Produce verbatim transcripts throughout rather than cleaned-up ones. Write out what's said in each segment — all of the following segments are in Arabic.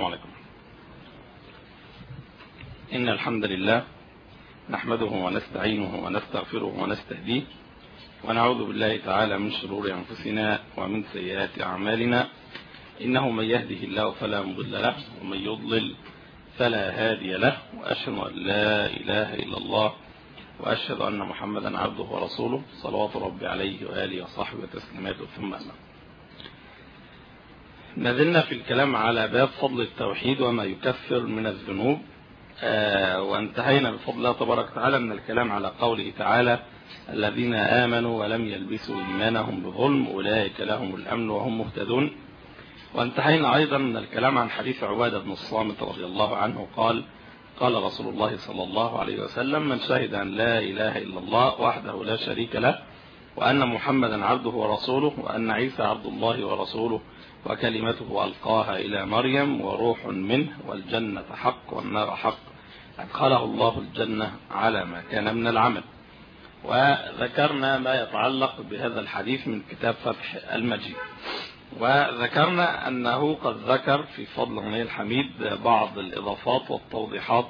السلام عليكم. إن الحمد لله نحمده ونستعينه ونستغفره ونستهديه ونعوذ بالله تعالى من شرور أنفسنا ومن سيئات أعمالنا، إنه من يهده الله فلا مضل له ومن يضلل فلا هادي له، وأشهد أن لا إله إلا الله وأشهد أن محمدا عبده ورسوله صلوات ربي عليه وآله وصحبه وتسليمات. ثم أما ما زلنا في الكلام على باب فضل التوحيد وما يكفر من الذنوب، آه وانتهينا بفضل الله تبارك وتعالى من الكلام على قوله تعالى: الذين آمنوا ولم يلبسوا إيمانهم بظلم أولئك لهم الأمن وهم مهتدون. وانتهينا أيضا من الكلام عن حديث عبادة بن الصامت رضي الله عنه قال: قال رسول الله صلى الله عليه وسلم: من شهد أن لا إله إلا الله وحده لا شريك له وأن محمدا عبده ورسوله وأن عيسى عبد الله ورسوله وكلمته ألقاها إلى مريم وروح منه والجنة حق والنار حق أدخله الله الجنة على ما كان من العمل. وذكرنا ما يتعلق بهذا الحديث من كتاب فتح المجيد، وذكرنا أنه قد ذكر في فضل غني الحميد بعض الإضافات والتوضيحات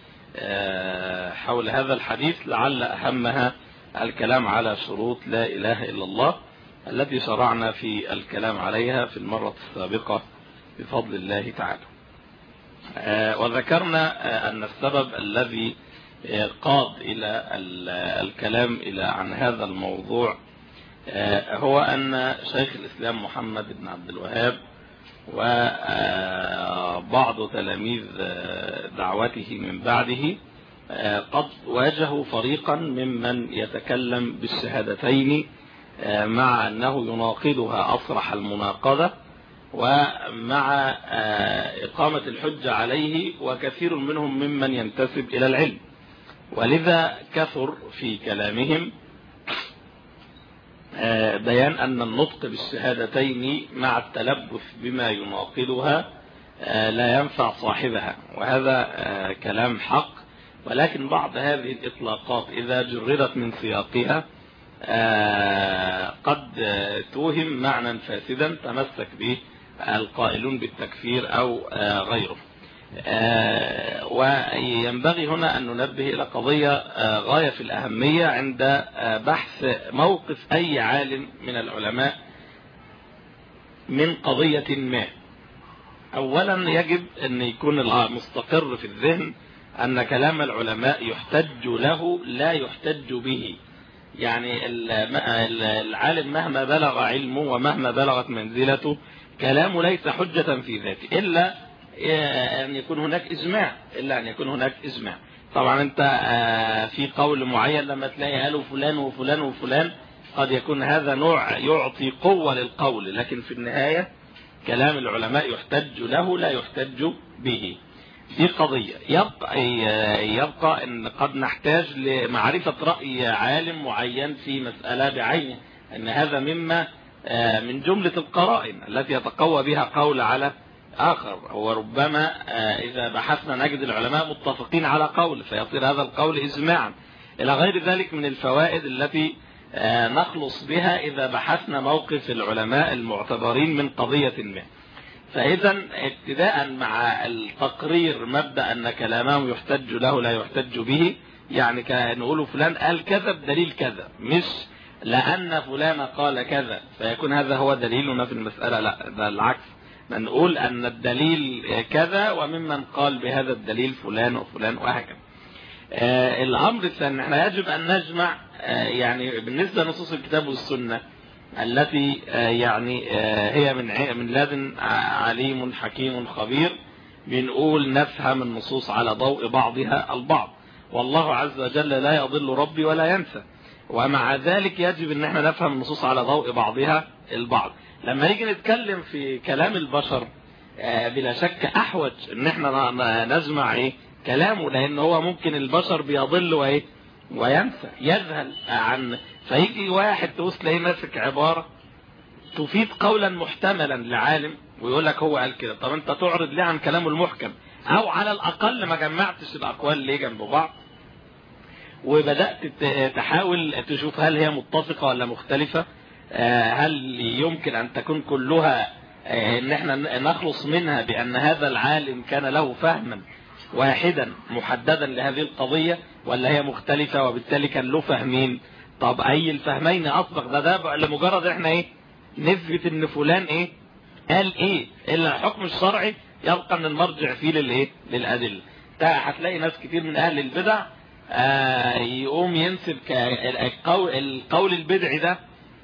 حول هذا الحديث، لعل أهمها الكلام على شروط لا إله إلا الله التي شرعنا في الكلام عليها في المرة السابقة بفضل الله تعالى. وذكرنا أن السبب الذي قاد إلى الكلام إلى عن هذا الموضوع هو أن شيخ الإسلام محمد بن عبد الوهاب وبعض تلاميذ دعوته من بعده قد واجهوا فريقا ممن يتكلم بالشهادتين مع أنه يناقضها أصرح المناقضة، ومع إقامة الحجة عليه، وكثير منهم ممن ينتسب إلى العلم، ولذا كثر في كلامهم بيان أن النطق بالشهادتين مع التلبس بما يناقضها لا ينفع صاحبها، وهذا كلام حق. ولكن بعض هذه الإطلاقات إذا جردت من سياقها قد توهم معنى فاسدا تمسك به القائلون بالتكفير أو غيره. وينبغي هنا أن ننبه إلى قضية غاية في الأهمية عند بحث موقف أي عالم من العلماء من قضية ما. أولا يجب أن يكون مستقر في الذهن أن كلام العلماء يحتج له لا يحتج به. يعني العالم مهما بلغ علمه ومهما بلغت منزلته كلامه ليس حجة في ذاته إلا أن يكون هناك إجماع إلا أن يكون هناك إجماع. طبعا أنت في قول معين لما تلاقي قالوا فلان وفلان وفلان قد يكون هذا نوع يعطي قوة للقول، لكن في النهاية كلام العلماء يحتج له لا يحتج به. دي قضية. يبقى, يبقى أن قد نحتاج لمعرفة رأي عالم معين في مسألة بعينه، أن هذا مما من جملة القرائن التي يتقوى بها قول على آخر، وربما إذا بحثنا نجد العلماء متفقين على قول فيصير هذا القول إجماعا، إلى غير ذلك من الفوائد التي نخلص بها إذا بحثنا موقف العلماء المعتبرين من قضية ما. فإذا ابتداء مع التقرير مبدأ أن كلامهم يحتج له لا يحتج به، يعني كنقول فلان قال كذا بدليل كذا، مش لأن فلان قال كذا فيكون هذا هو دليلنا في المسألة، لا، ده العكس، نقول أن الدليل كذا وممن قال بهذا الدليل فلان وفلان وهكذا. آه الأمر الثاني احنا يجب أن نجمع آه يعني بالنسبة لنصوص الكتاب والسنة التي آه يعني آه هي من من لدن عليم حكيم خبير، بنقول نفهم النصوص على ضوء بعضها البعض، والله عز وجل لا يضل ربي ولا ينسى، ومع ذلك يجب ان احنا نفهم النصوص على ضوء بعضها البعض. لما نيجي نتكلم في كلام البشر بلا شك احوج ان احنا نجمع ايه كلامه، لان هو ممكن البشر بيضل وايه وينسى يذهل عن، فيجي واحد تقول تلاقيه ماسك عبارة تفيد قولا محتملا لعالم ويقول لك هو قال كده. طب انت تعرض ليه عن كلامه المحكم، او على الاقل ما جمعتش الاقوال ليه جنب بعض وبدأت تحاول تشوف هل هي متفقة ولا مختلفة، هل يمكن أن تكون كلها ان احنا نخلص منها بان هذا العالم كان له فهما واحدا محددا لهذه القضية، ولا هي مختلفة وبالتالي كان له فهمين؟ طب اي الفهمين اطبق؟ ده ده لمجرد احنا ايه نثبت ان فلان ايه قال ايه، الا الحكم الشرعي يبقى ان المرجع فيه للايه للادله. هتلاقي ناس كتير من اهل البدع آه يقوم ينسب القول, القول البدعي ده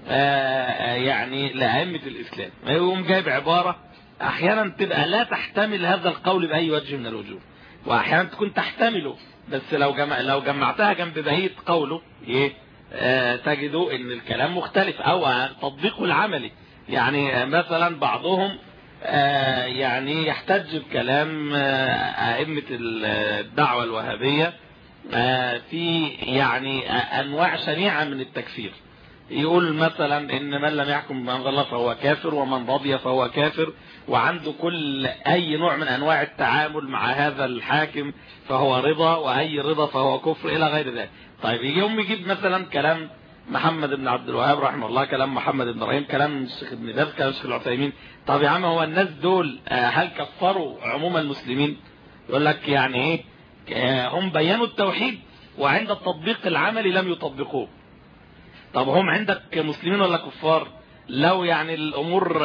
آه يعني لأئمة الاسلام، يقوم جايب عبارة احيانا تبقى لا تحتمل هذا القول باي وجه من الوجوه، واحيانا تكون تحتمله، بس لو جمع لو جمعتها جنب بقيه قوله ايه آه تجدوا ان الكلام مختلف او تطبيقه العملي. يعني مثلا بعضهم آه يعني يحتج بكلام آه ائمه الدعوه الوهابيه آه في يعني آه انواع شنيعه من التكفير. يقول مثلا ان من لم يحكم بما انزل الله فهو كافر، ومن رضي فهو كافر، وعنده كل اي نوع من انواع التعامل مع هذا الحاكم فهو رضا، واي رضا فهو كفر الى غير ذلك. طيب يجي يوم يجيب مثلا كلام محمد بن عبد الوهاب رحمه الله، كلام محمد بن ابراهيم، كلام الشيخ ابن باز، كلام الشيخ العثيمين. طب يا عم هو الناس دول هل كفروا عموم المسلمين؟ يقول لك يعني ايه هم بينوا التوحيد وعند التطبيق العملي لم يطبقوه. طب هم عندك مسلمين ولا كفار؟ لو يعني الامور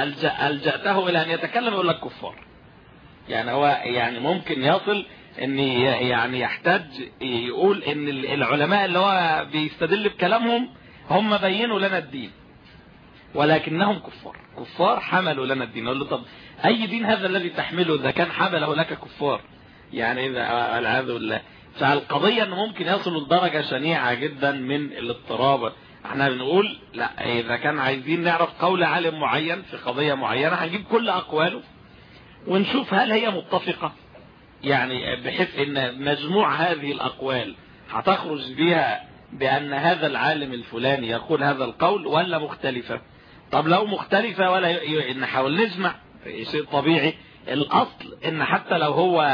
ألجأته الى ان يتكلم يقول لك كفار. يعني هو يعني ممكن يصل ان يعني يحتاج يقول ان العلماء اللي هو بيستدل بكلامهم هم بينوا لنا الدين ولكنهم كفار، كفار حملوا لنا الدين. يقول له طب اي دين هذا الذي تحمله اذا كان حمله لك كفار؟ يعني اذا والعياذ بالله. فالقضية انه ممكن يصلوا لدرجة شنيعة جدا من الاضطراب. احنا بنقول لا، اذا كان عايزين نعرف قول عالم معين في قضية معينة هنجيب كل اقواله ونشوف هل هي متفقة، يعني بحيث ان مجموع هذه الاقوال هتخرج بها بان هذا العالم الفلاني يقول هذا القول، ولا مختلفة. طب لو مختلفة ولا نحاول نجمع شيء طبيعي. الاصل ان حتى لو هو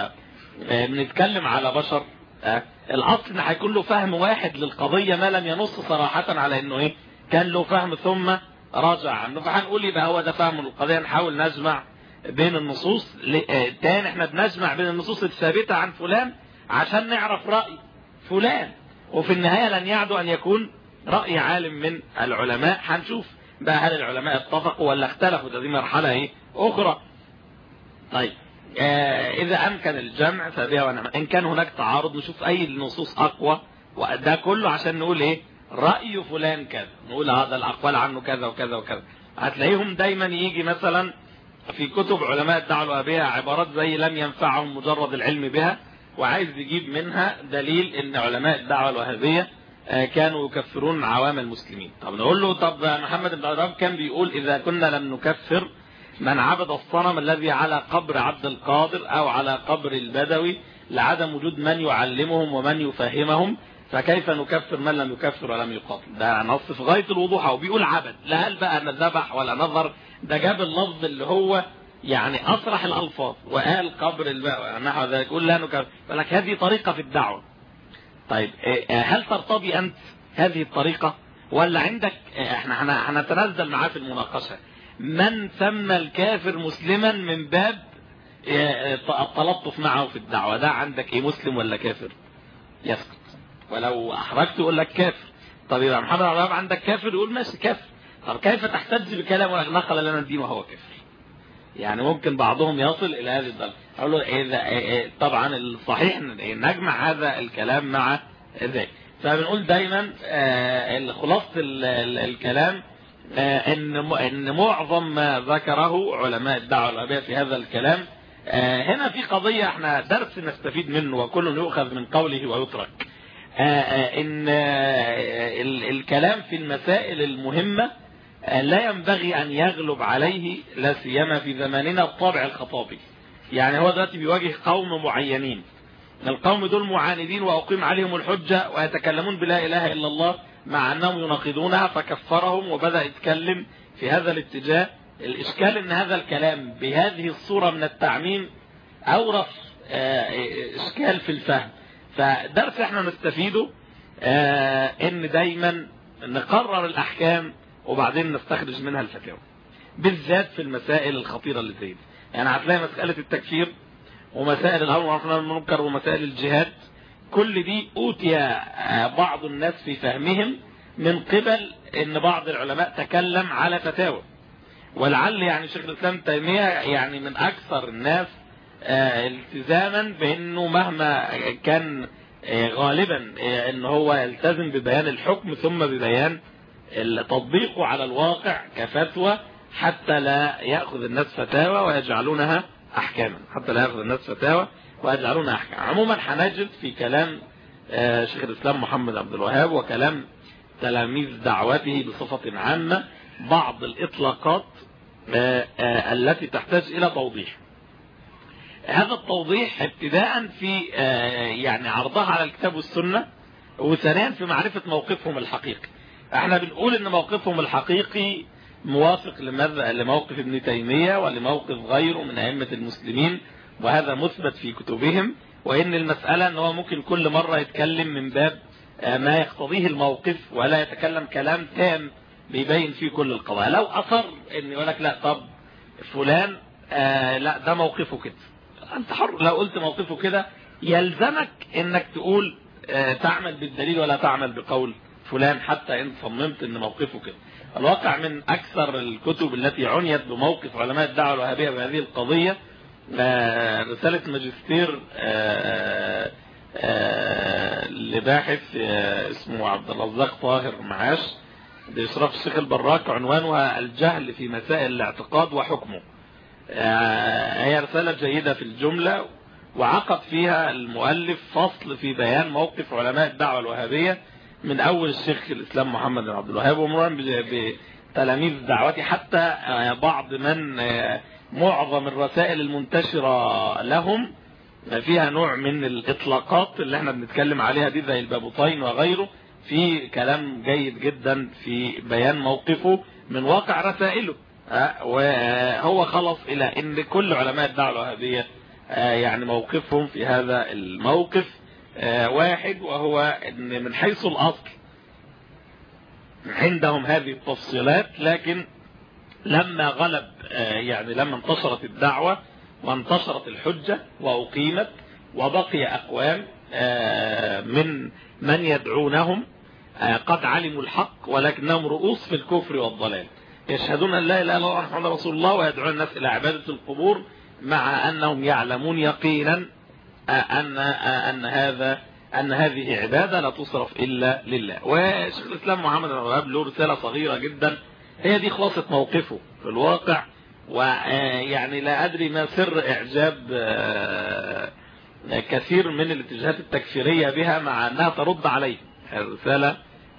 بنتكلم على بشر الاصل ان هيكون له فهم واحد للقضية ما لم ينص صراحة على انه ايه كان له فهم ثم راجع عنه، فهنقول يبقى هو ده فهم القضية. نحاول نجمع بين النصوص. تاني احنا بنجمع بين النصوص الثابتة عن فلان عشان نعرف رأي فلان، وفي النهاية لن يعدو ان يكون رأي عالم من العلماء. هنشوف بقى هل العلماء اتفقوا ولا اختلفوا، ده دي مرحلة ايه اخرى. طيب آه اذا امكن الجمع فبها ونعم، ان كان هناك تعارض نشوف اي النصوص اقوى، وده كله عشان نقول ايه رأي فلان كذا، نقول هذا الاقوال عنه كذا وكذا وكذا. هتلاقيهم دايما يجي مثلا في كتب علماء الدعوة الوهابية عبارات زي لم ينفعهم مجرد العلم بها، وعايز يجيب منها دليل ان علماء الدعوة الوهابية كانوا يكفرون عوام المسلمين. طب نقول له طب محمد بن عبد الوهاب كان بيقول اذا كنا لم نكفر من عبد الصنم الذي على قبر عبد القادر او على قبر البدوي لعدم وجود من يعلمهم ومن يفهمهم، فكيف نكفر من لم يكفر ولم يقاتل؟ ده نص في غاية الوضوح. او بيقول عبد، لا هل بقى ذبح ولا نظر، ده جاب اللفظ اللي هو يعني اصرح الالفاظ وقال قبر البدوي نحو ذلك، يقول لا نكفر. فلك هذه طريقة في الدعوة. طيب هل ترتضي انت هذه الطريقة ولا عندك؟ احنا هنتنزل معاه في المناقشة من سمى الكافر مسلما من باب التلطف معه في الدعوة. ده عندك ايه مسلم ولا كافر؟ يسكت، ولو احرجت يقول لك كافر. طب يبقى محمد عبد الوهاب عندك كافر، يقول ماشي كافر. طب كيف تحتج بكلام نقل لنا الدين وهو كافر؟ يعني ممكن بعضهم يصل الى هذه الدرجة. اقول له اذا طبعا الصحيح نجمع هذا الكلام مع ذلك. فبنقول دايما خلاصة الكلام ان ان معظم ما ذكره علماء الدعوة الوهابية في هذا الكلام هنا في قضية احنا درس نستفيد منه وكل يؤخذ من قوله ويترك. ان الكلام في المسائل المهمة لا ينبغي ان يغلب عليه لا سيما في زماننا الطابع الخطابي. يعني هو دلوقتي بيواجه قوم معينين، القوم دول معاندين واقيم عليهم الحجة ويتكلمون بلا اله الا الله مع انهم يناقضونها، فكفرهم وبدأ يتكلم في هذا الاتجاه. الاشكال ان هذا الكلام بهذه الصورة من التعميم اورث اشكال في الفهم. فدرس احنا نستفيده ان دايما نقرر الاحكام وبعدين نستخرج منها الفتاوى. بالذات في المسائل الخطيرة اللي زي دي. يعني هتلاقي مسألة التكفير ومسائل الأمر بالمعروف والنهي عن المنكر ومسائل الجهاد، كل دي أوتي بعض الناس في فهمهم من قبل ان بعض العلماء تكلم على فتاوى. ولعل يعني شيخ الإسلام ابن تيمية يعني من أكثر الناس التزاما بأنه مهما كان غالبا ان هو يلتزم ببيان الحكم ثم ببيان تطبيقه على الواقع كفتوى، حتى لا يأخذ الناس فتاوى ويجعلونها أحكاما، حتى لا يأخذ الناس فتاوى ويجعلونها أحكاما. عموما هنجد في كلام شيخ الإسلام محمد عبد الوهاب وكلام تلاميذ دعوته بصفة عامة بعض الإطلاقات التي تحتاج إلى توضيح. هذا التوضيح ابتداء في يعني عرضها على الكتاب والسنة، وثانيا في معرفة موقفهم الحقيقي. احنا بنقول ان موقفهم الحقيقي موافق لموقف ابن تيمية ولموقف غيره من أئمة المسلمين، وهذا مثبت في كتبهم، وإن المسألة ان هو ممكن كل مرة يتكلم من باب ما يقتضيه الموقف ولا يتكلم كلام تام بيبين فيه كل القضايا. لو أصر ان يقول لك لا طب فلان آه لا ده موقفه كده، انت حر. لو قلت موقفه كده يلزمك انك تقول آه تعمل بالدليل ولا تعمل بقول فلان، حتى ان صممت ان موقفه كده. الواقع من اكثر الكتب التي عنيت بموقف علماء الدعوة الوهابية بهذه القضية آه رسالة ماجستير آه آه لباحث آه اسمه عبد الرزاق طاهر معاش بإشراف الشيخ البراك، عنوانها الجهل في مسائل الاعتقاد وحكمه. هي رسالة جيدة في الجملة، وعقد فيها المؤلف فصل في بيان موقف علماء الدعوة الوهابية من أول الشيخ الإسلام محمد بن عبد الوهاب ومرورا بتلاميذ دعوته حتى بعض من معظم الرسائل المنتشرة لهم فيها نوع من الإطلاقات اللي احنا بنتكلم عليها دي زي البابوطين وغيره، في كلام جيد جدا في بيان موقفه من واقع رسائله. وهو خلص إلى أن كل علماء الدعوة الوهابية يعني موقفهم في هذا الموقف واحد، وهو أن من حيث الأصل عندهم هذه التفصيلات، لكن لما غلب يعني لما انتشرت الدعوة وانتشرت الحجة وأقيمت وبقي أقوام من من يدعونهم قد علموا الحق ولكنهم رؤوس في الكفر والضلال، يشهدون أن لا إله إلا الله محمد رسول الله ويدعون الناس إلى عبادة القبور، مع أنهم يعلمون يقينا أن أن هذا أن هذه عبادة لا تصرف إلا لله. وشيخ الإسلام محمد بن عبد الوهاب له رسالة صغيرة جدا هي دي خلاصة موقفه في الواقع، ويعني لا أدري ما سر إعجاب كثير من الاتجاهات التكفيرية بها مع أنها ترد عليه. الرسالة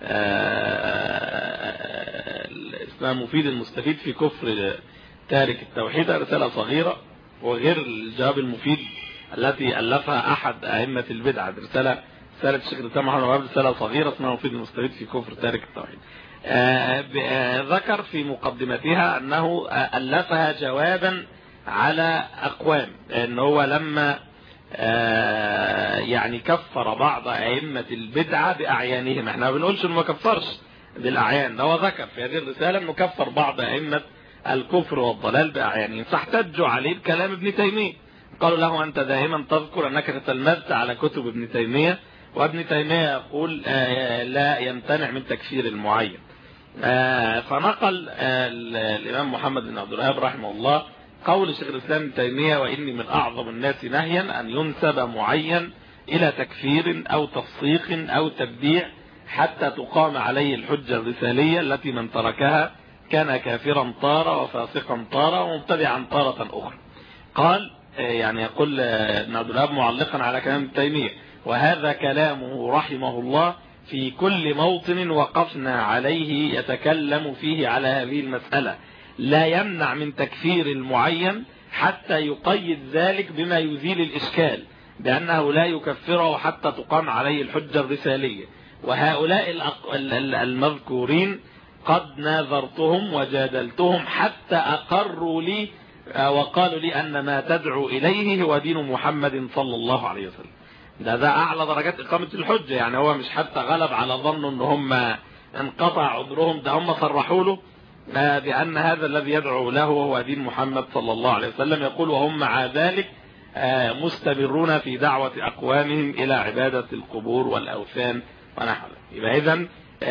اسمها مفيد المستفيد في كفر تارك التوحيد، رسالة صغيرة وغير الجواب المفيد التي ألفها أحد أئمة البدعة، رسالة رسالة الشيخ الإسلام محمد بن عبد الوهاب رسالة صغيرة اسمها مفيد المستفيد في كفر تارك التوحيد. ذكر في مقدمتها أنه ألفها جوابا على أقوام، أن هو لما يعني كفر بعض أئمة البدعة بأعيانهم، احنا ما بنقولش انه ما كفرش بالأعيان، ده هو ذكر في هذه الرسالة انه كفر بعض أئمة الكفر والضلال بأعيانهم، فاحتجوا عليه بكلام ابن تيمية، قالوا له أنت دائما تذكر أنك تتلمذت على كتب ابن تيمية، وابن تيمية يقول لا يمتنع من تكفير المعين. فنقل الإمام محمد بن عبد الوهاب رحمه الله قول شيخ الإسلام ابن تيمية: وإني من أعظم الناس نهيا أن ينسب معين إلى تكفير أو تفسيق أو تبديع حتى تقام عليه الحجة الرسالية التي من تركها كان كافرا طارة وفاسقا طارة ومبتدعا طارة أخرى. قال يعني يقول ابن عبد الوهاب معلقا على كلام ابن تيمية: وهذا كلامه رحمه الله في كل موطن وقفنا عليه يتكلم فيه على هذه المسألة، لا يمنع من تكفير المعين حتى يقيد ذلك بما يزيل الإشكال بأنه لا يكفره حتى تقام عليه الحجة الرسالية. وهؤلاء المذكورين قد ناظرتهم وجادلتهم حتى أقروا لي وقالوا لي أن ما تدعو إليه هو دين محمد صلى الله عليه وسلم. ده ده أعلى درجات إقامة الحجة، يعني هو مش حتى غلب على ظنه أن هم انقطع عذرهم، ده هم صرحوا له بأن هذا الذي يدعو له هو دين محمد صلى الله عليه وسلم. يقول وهم مع ذلك مستمرون في دعوة أقوامهم إلى عبادة القبور والأوثان ونحو ذلك. يبقى إذن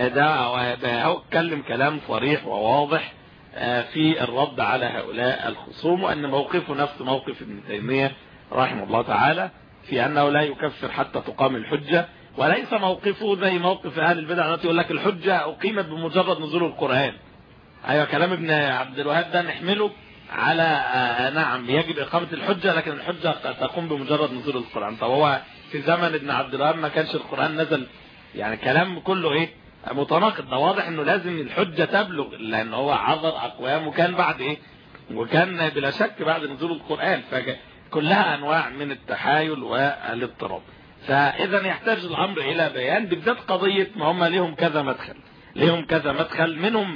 ده هو اتكلم كلام صريح وواضح في الرد على هؤلاء الخصوم، وأن موقفه نفس موقف ابن تيمية رحمه الله تعالى في أنه لا يكفر حتى تقام الحجة، وليس موقفه زي موقف أهل البدع التي يقول لك الحجة أقيمت بمجرد نزول القرآن. أيوة كلام ابن عبد الوهاب ده نحمله على آه نعم يجب إقامة الحجة، لكن الحجة تقوم بمجرد نزول القرآن. طب هو في زمن ابن عبد الوهاب ما كانش القرآن نزل؟ يعني كلام كله إيه متناقض. ده واضح إنه لازم الحجة تبلغ، لأن هو عذر أقوام وكان بعد إيه، وكان بلا شك بعد نزول القرآن، فكلها أنواع من التحايل والاضطراب. فإذا يحتاج الأمر إلى بيان، بالذات قضية ما هم لهم كذا مدخل، لهم كذا مدخل منهم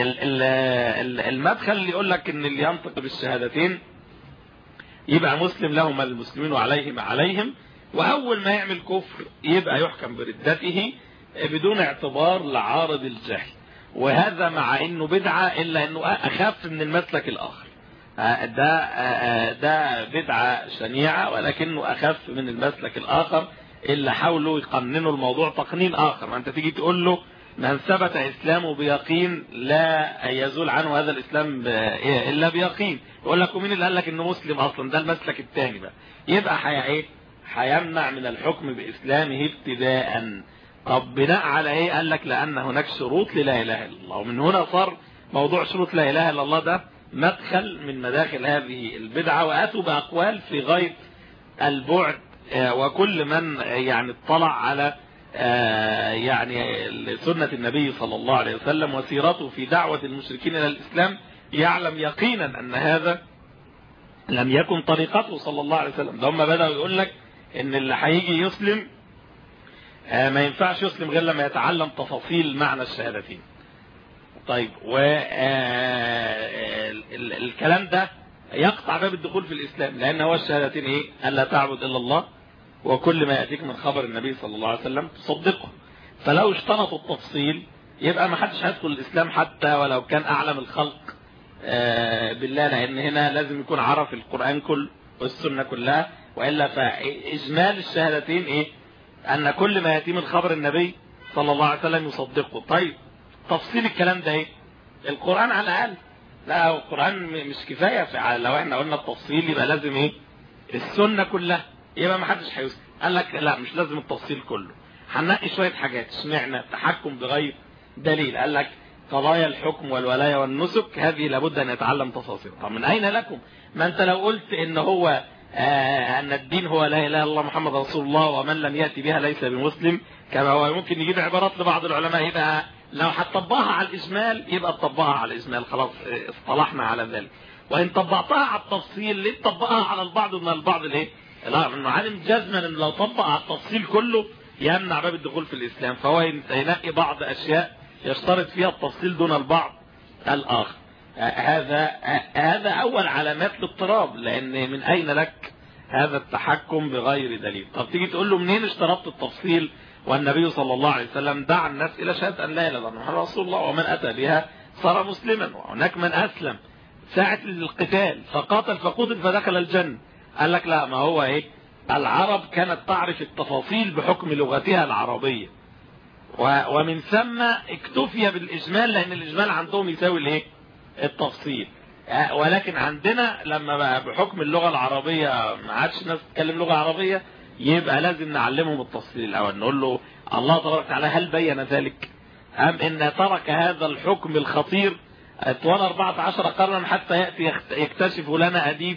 المدخل اللي يقول لك ان اللي ينطق بالشهادتين يبقى مسلم له ما للمسلمين وعليه ما عليهم، واول ما يعمل كفر يبقى يحكم بردته بدون اعتبار لعارض الجهل. وهذا مع انه بدعة الا انه اخف من المسلك الاخر. ده ده بدعة شنيعة ولكنه اخف من المسلك الاخر اللي حاولوا يقننوا الموضوع تقنين اخر. ما انت تيجي تقول له من ثبت إسلامه بيقين لا يزول عنه هذا الإسلام إلا بيقين، يقول لك ومين اللي قال لك إنه مسلم أصلا؟ ده المسلك الثاني بقى. يبقى حي إيه؟ هيمنع من الحكم بإسلامه ابتداء. طب بناء على إيه؟ قال لك لأن هناك شروط للا إله إلا الله، ومن هنا صار موضوع شروط لا إله إلا الله ده مدخل من مداخل هذه البدعة، وأتوا بأقوال في غاية البعد. وكل من يعني اطلع على آه يعني سنة النبي صلى الله عليه وسلم وسيرته في دعوة المشركين إلى الإسلام يعلم يقينا أن هذا لم يكن طريقته صلى الله عليه وسلم. ده هم بدأوا يقول لك إن اللي هيجي يسلم آه ما ينفعش يسلم غير لما يتعلم تفاصيل معنى الشهادتين. طيب والكلام ده يقطع باب الدخول في الإسلام، لأن هو الشهادتين إيه؟ ألا تعبد إلا الله وكل ما يأتيك من خبر النبي صلى الله عليه وسلم تصدقه. فلو اشترطوا التفصيل يبقى ما حدش هيدخل الإسلام حتى ولو كان أعلم الخلق بالله، لأن هنا لازم يكون عرف القرآن كله والسنة كلها، وإلا فإجمال الشهادتين إيه؟ أن كل ما يأتي من خبر النبي صلى الله عليه وسلم يصدقه. طيب تفصيل الكلام ده إيه؟ القرآن على الأقل. لا القرآن مش كفاية، لو احنا قلنا التفصيل يبقى لازم إيه؟ السنة كلها، يبقى ما حدش هيسلم. قال لك لا مش لازم التفصيل كله، هننقي شويه حاجات. اشمعنى التحكم بغير دليل؟ قال لك قضايا الحكم والولايه والنسك هذه لابد ان يتعلم تفاصيل. طب من اين لكم؟ ما انت لو قلت ان هو آه ان الدين هو لا اله الا الله محمد رسول الله ومن لم ياتي بها ليس بمسلم، كما هو ممكن يجيب عبارات لبعض العلماء، يبقى لو هتطبقها على الاجمال يبقى تطبقها على الاجمال، خلاص اصطلحنا على ذلك. وان طبقتها على التفصيل ليه تطبقها على البعض من البعض ليه؟ لا من معالم جزما ان لو طبق على التفصيل كله يمنع باب الدخول في الاسلام، فهو ينقي بعض اشياء يشترط فيها التفصيل دون البعض الاخر. هذا هذا اول علامات الاضطراب، لان من اين لك هذا التحكم بغير دليل؟ طب تيجي تقول له منين اشترطت التفصيل والنبي صلى الله عليه وسلم دعا الناس الى شهاده ان لا اله الا الله محمد رسول الله ومن اتى بها صار مسلما، وهناك من اسلم ساعه القتال فقاتل فقتل فدخل الجنه. قال لك لا، ما هو ايه؟ العرب كانت تعرف التفاصيل بحكم لغتها العربية، ومن ثم اكتفي بالإجمال، لأن الإجمال عندهم يساوي الايه؟ التفصيل. ولكن عندنا لما بقى بحكم اللغة العربية ما عادش ناس تتكلم لغة عربية، يبقى لازم نعلمهم التفصيل الأول. نقول له الله تبارك وتعالى هل بين ذلك أم إن ترك هذا الحكم الخطير طوال أربعة عشر قرنا حتى يأتي يكتشف لنا أديب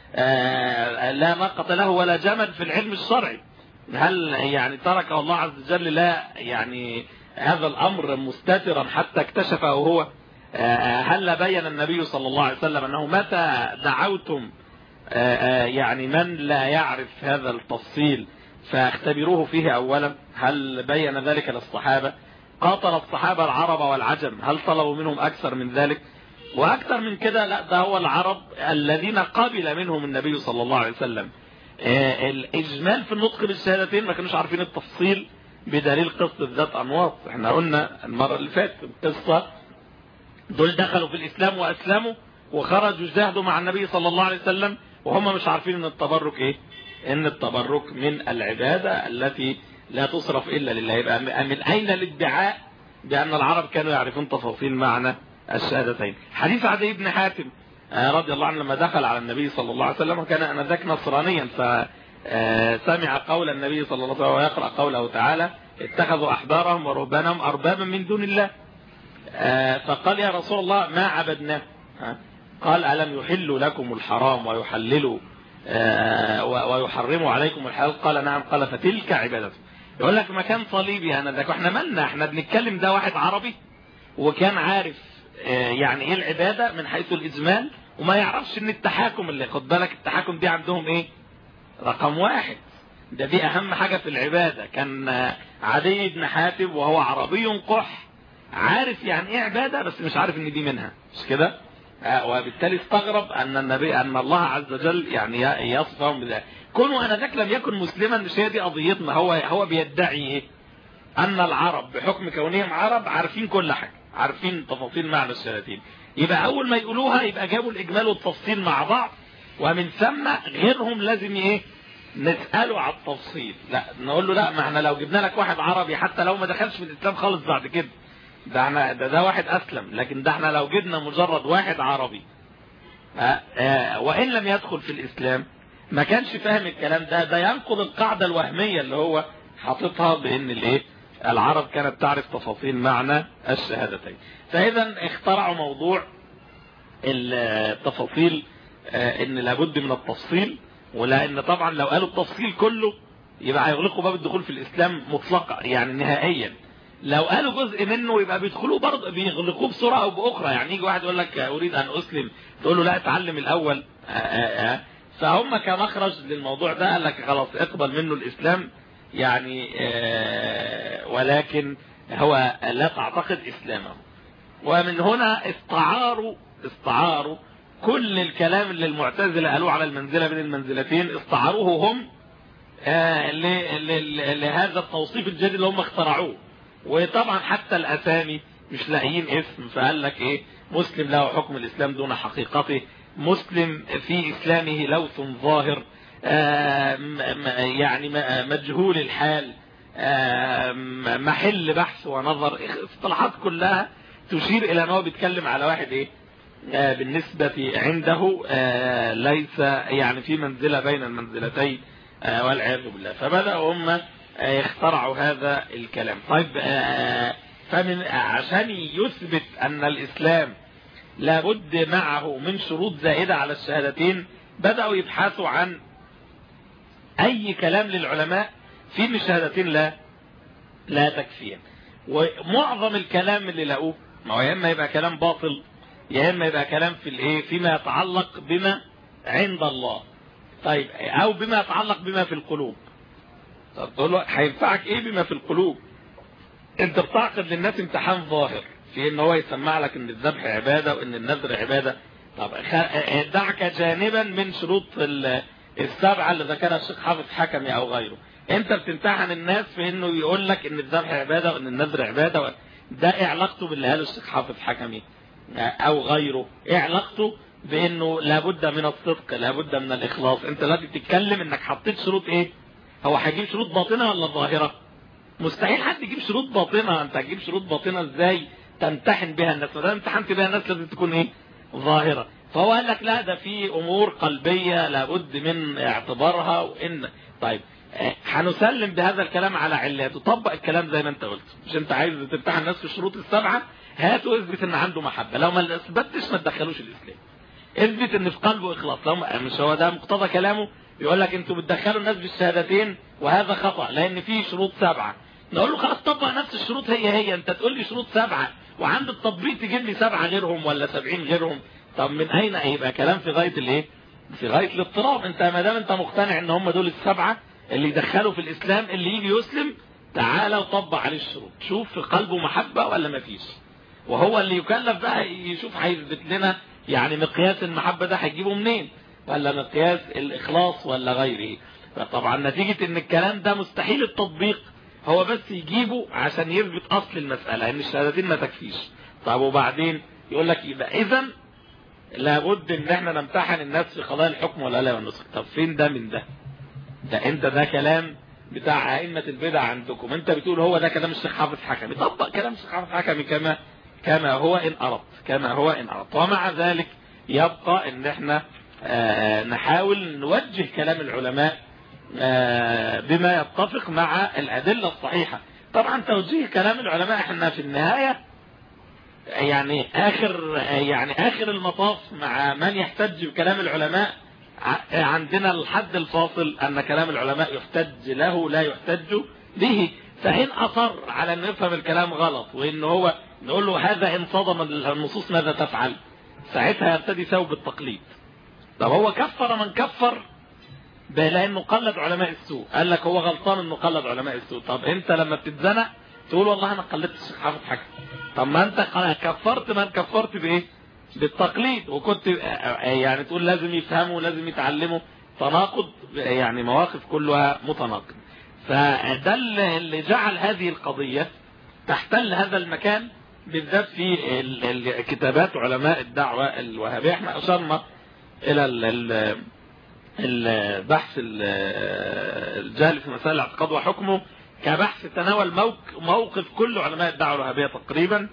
آه لا ناقة له ولا جمل في العلم الشرعي؟ هل يعني ترك الله عز وجل لا يعني هذا الأمر مستترا حتى اكتشفه هو؟ آه هل بين النبي صلى الله عليه وسلم أنه متى دعوتم آه يعني من لا يعرف هذا التفصيل فاختبروه فيه أولا؟ هل بين ذلك للصحابة؟ قاتل الصحابة العرب والعجم، هل طلبوا منهم أكثر من ذلك؟ وأكثر من كده لا، ده هو العرب الذين قبل منهم النبي صلى الله عليه وسلم آه الإجمال في النطق بالشهادتين ما كانوش عارفين التفصيل بدليل قصة ذات أنواط. احنا قلنا المرة اللي فاتت قصة دول دخلوا في الإسلام وأسلموا وخرجوا جاهدوا مع النبي صلى الله عليه وسلم وهم مش عارفين ان التبرك ايه، ان التبرك من العبادة التي لا تصرف إلا لله. يبقى من أين الادعاء بأن العرب كانوا يعرفون تفاصيل معنى الشهادتين؟ حديث عدي بن حاتم رضي الله عنه لما دخل على النبي صلى الله عليه وسلم وكان آنذاك نصرانيا، فسمع قول النبي صلى الله عليه وسلم ويقرأ قوله تعالى اتخذوا أحبارهم ورهبانهم أربابا من دون الله، فقال يا رسول الله ما عبدناه؟ قال ألم يحلوا لكم الحرام ويحللوا ويحرموا عليكم الحلال؟ قال نعم. قال فتلك عبادته. يقول لك مكان صليبي آنذاك، واحنا مالنا، احنا بنتكلم ده واحد عربي وكان عارف يعني ايه العبادة من حيث الإجمال وما يعرفش ان التحاكم، اللي خد بالك التحاكم دي عندهم ايه رقم واحد، ده دي اهم حاجة في العبادة. كان عدي بن حاتم وهو عربي قح عارف يعني ايه عبادة بس مش عارف ان دي منها، مش كده؟ وبالتالي استغرب ان النبي ان الله عز وجل يعني يصفهم بذلك. كونه آنذاك لم يكن مسلما مش هي دي قضيتنا، هو هو بيدعي ايه؟ ان العرب بحكم كونهم عرب عارفين كل حاجة، عارفين تفاصيل معنى الشهادتين. يبقى اول ما يقولوها يبقى جابوا الاجمال والتفصيل مع بعض، ومن ثم غيرهم لازم ايه نسأله على التفصيل. لا نقول له لا، ما احنا لو جبنا لك واحد عربي حتى لو ما دخلش في الاسلام خالص بعد كده، ده احنا ده, ده واحد اسلم، لكن ده احنا لو جبنا مجرد واحد عربي اه اه وان لم يدخل في الاسلام ما كانش فاهم الكلام ده، ده ينقض القاعدة الوهمية اللي هو حاططها بان الايه العرب كانت تعرف تفاصيل معنى الشهادتين. فاذا اخترعوا موضوع التفاصيل اه ان لابد من التفصيل، ولان طبعا لو قالوا التفصيل كله يبقى هيغلقوا باب الدخول في الاسلام مطلقا يعني نهائيا. لو قالوا جزء منه يبقى بيدخلوا برضه بيغلقوه بسرعه او باخرى. يعني يجي واحد يقول لك اريد ان اسلم، تقول له لا اتعلم الاول. آآ آآ فهم كمخرج للموضوع ده قال لك خلاص اقبل منه الاسلام يعني، ولكن هو لا تعتقد اسلامه. ومن هنا استعاروا استعاروا كل الكلام اللي المعتزله قالوه على المنزله بين المنزلتين، استعاروه هم لهذا التوصيف الجديد اللي هم اخترعوه. وطبعا حتى الاسامي مش لاقيين اسم، فقال لك ايه مسلم له حكم الاسلام دون حقيقته، مسلم في اسلامه لوث ظاهر، يعني مجهول الحال، محل بحث ونظر، اصطلاحات كلها تشير الى ان هو بيتكلم على واحد ايه بالنسبة عنده ليس يعني في منزلة بين المنزلتين والعياذ بالله. فبدأوا هم اخترعوا هذا الكلام. طيب فمن عشان يثبت ان الاسلام لابد معه من شروط زائدة على الشهادتين بدأوا يبحثوا عن اي كلام للعلماء في ان الشهادتين لا لا تكفيان. ومعظم الكلام اللي لقوه ما هو يا اما يبقى كلام باطل يا اما يبقى كلام في الايه فيما يتعلق بما عند الله، طيب او بما يتعلق بما في القلوب. طب تقول له هينفعك ايه بما في القلوب؟ انت بتعقد للناس امتحان ظاهر في ان هو يسمع لك ان الذبح عباده وان النذر عباده. طب دعك جانبا من شروط السبعه اللي ذكرها الشيخ حافظ حكمي او غيره، انت بتمتحن الناس في انه يقول لك ان الذبح عباده وان النذر عباده. ده ايه علاقته باللي قاله الشيخ حافظ حكمي او غيره؟ ايه علاقته بانه لابد من الصدق لابد من الاخلاص؟ انت لازم تتكلم انك حطيت شروط ايه؟ هو هيجيب شروط باطنه ولا ظاهره؟ مستحيل حد يجيب شروط باطنه. انت هتجيب شروط باطنه ازاي تمتحن بها الناس؟ ما دام امتحنت بها الناس لازم تكون ايه ظاهره. فهو قال لك لا، ده في امور قلبيه لابد من اعتبارها. وان طيب هنسلم بهذا الكلام على علاته، طبق الكلام زي ما انت قلت. مش انت عايز تمتحن الناس في الشروط السبعه؟ هاتوا اثبت ان عنده محبه، لو ما اثبتش ما تدخلوش الاسلام. اثبت ان في قلبه اخلاص، لو مش هو ده مقتضى كلامه يقول لك انتوا بتدخلوا الناس بالشهادتين وهذا خطأ لان فيه شروط سبعه. نقول له خلاص طبق نفس الشروط هي هي. انت تقول لي شروط سبعه وعند التطبيق تجيب لي سبعه غيرهم ولا سبعين غيرهم. طب من اين هيبقى كلام في غايه الايه؟ في غايه الاضطراب. انت ما دام انت مقتنع ان هم دول السبعه اللي يدخلوا في الاسلام، اللي يجي يسلم تعالى وطبق عليه الشروط، شوف في قلبه محبه ولا ما فيش. وهو اللي يكلف بقى يشوف هيثبت لنا يعني مقياس المحبه ده هيجيبه منين، ولا مقياس الاخلاص ولا غيره. فطبعا نتيجه ان الكلام ده مستحيل التطبيق، هو بس يجيبه عشان يثبت اصل المساله ان الشهادتين ما تكفيش. طب وبعدين يقول لك يبقى اذا لابد ان احنا نمتحن الناس في قضايا الحكم ولا لا والنسخ. طب فين ده من ده؟ ده انت ده كلام بتاع ائمه البدع عندكم، انت بتقول هو ده كلام الشيخ حافظ حكمي، طبق كلام الشيخ حافظ حكمي كما كما هو ان اردت، كما هو ان اردت. ومع ذلك يبقى ان احنا آه نحاول نوجه كلام العلماء آه بما يتفق مع الادله الصحيحه. طبعا توجيه كلام العلماء احنا في النهايه يعني اخر يعني اخر المطاف مع من يحتج بكلام العلماء، عندنا الحد الفاصل ان كلام العلماء يحتج له لا يحتج به. فان اصر على ان يفهم الكلام غلط وان هو نقول له هذا ان صدم النصوص ماذا تفعل؟ ساعتها يبتدي ثوب التقليد. طب هو كفر من كفر لانه قلد علماء السوء، قال لك هو غلطان انه قلد علماء السوء. طب انت لما بتتزنق تقول والله انا قلدت الشيخ حافظ حكمي، طب ما انت كفرت من كفرت بايه؟ بالتقليد. وكنت يعني تقول لازم يفهموا لازم يتعلموا، تناقض يعني مواقف كلها متناقض. فده اللي جعل هذه القضية تحتل هذا المكان بالذات في كتابات علماء الدعوة الوهابية. احنا اشرنا الى البحث الجهل في مسائل الاعتقاد وحكمه كبحث تناول موقف كل علماء الدعوة الوهابية تقريبا،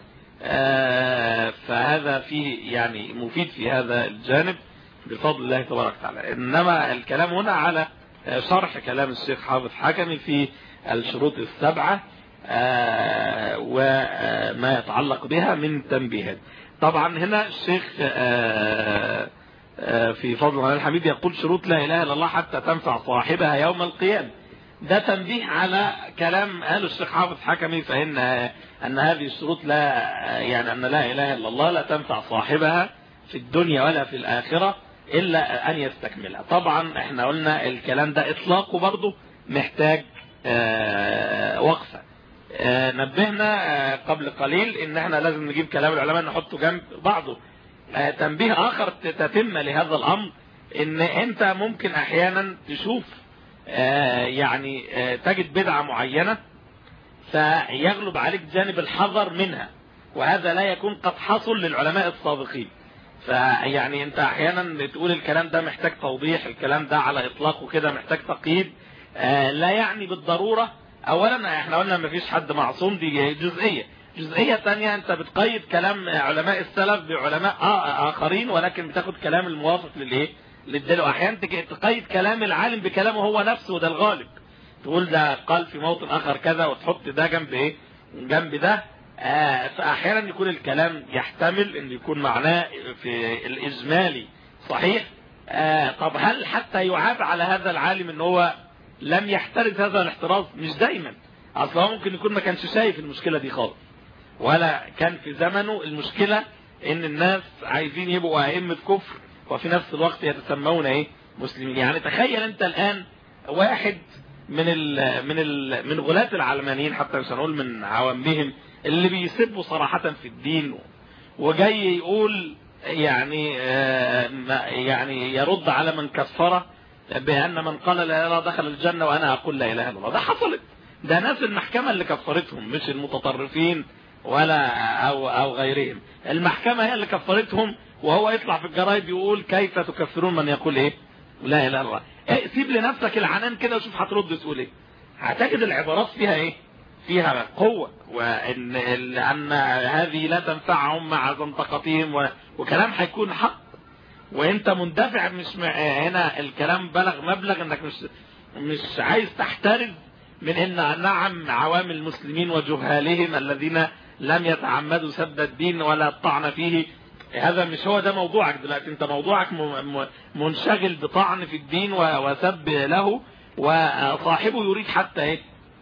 فهذا فيه يعني مفيد في هذا الجانب بفضل الله تبارك وتعالى. انما الكلام هنا على شرح كلام الشيخ حافظ حكمي في الشروط السبعة وما يتعلق بها من تنبيهات. طبعا هنا الشيخ في فضل الله الحميد يقول شروط لا اله الا الله حتى تنفع صاحبها يوم القيامة. ده تنبيه على كلام قاله الشيخ حافظ حكمي، فإن أن هذه الشروط لا يعني أن لا إله إلا الله لا تنفع صاحبها في الدنيا ولا في الآخرة إلا أن يستكملها. طبعا احنا قلنا الكلام ده إطلاقه برضه محتاج وقفة. نبهنا قبل قليل إن احنا لازم نجيب كلام العلماء نحطه جنب بعضه. تنبيه آخر تتم لهذا الأمر إن أنت ممكن أحيانا تشوف يعني تجد بدعة معينة فيغلب عليك جانب الحذر منها، وهذا لا يكون قد حصل للعلماء السابقين. فيعني انت احيانا تقول الكلام ده محتاج توضيح، الكلام ده على اطلاقه كده محتاج تقييد، لا يعني بالضرورة. اولا احنا قلنا ما فيش حد معصوم، دي جزئية. جزئية ثانية انت بتقيد كلام علماء السلف بعلماء اخرين، ولكن بتاخد كلام الموافق للايه للدليل. احيانا تقيد كلام العالم بكلامه هو نفسه، وده الغالب. تقول ده قال في موطن اخر كذا وتحط ده جنب ايه جنب ده. آه فاحيانا يكون الكلام يحتمل ان يكون معناه في الاجمالي صحيح. آه طب هل حتى يعاب على هذا العالم ان هو لم يحترز هذا الاحتراز؟ مش دايما. اصل هو ممكن يكون ما كانش شايف المشكلة دي خالص، ولا كان في زمنه المشكلة ان الناس عايزين يبقوا ائمة كفر وفي نفس الوقت يتسمون ايه مسلمين. يعني تخيل انت الان واحد من ال من ال من غلاة العلمانيين، حتى مش هنقول من عوامهم، اللي بيسبوا صراحة في الدين، وجاي يقول يعني آه يعني يرد على من كفره بأن من قال لا اله الا الله دخل الجنة وأنا أقول لا إله إلا الله. ده حصلت، ده ناس المحكمة اللي كفرتهم مش المتطرفين ولا أو أو غيرهم. المحكمة هي اللي كفرتهم، وهو يطلع في الجرايد يقول كيف تكفرون من يقول إيه لا إله إلا الله. إيه سيب لنفسك العنان كده وشوف هترد تقول إيه. هتجد العبارات فيها إيه؟ فيها قوة، وإن أن هذه لا تنفعهم مع زندقتهم، وكلام هيكون حق وانت مندفع. مش هنا الكلام بلغ مبلغ انك مش مش عايز تحترز من ان نعم عوام المسلمين وجهالهم الذين لم يتعمدوا سب الدين ولا الطعن فيه. هذا مش هو ده موضوعك دلوقتي. انت موضوعك منشغل بطعن في الدين وسب له، وصاحبه يريد حتى ايه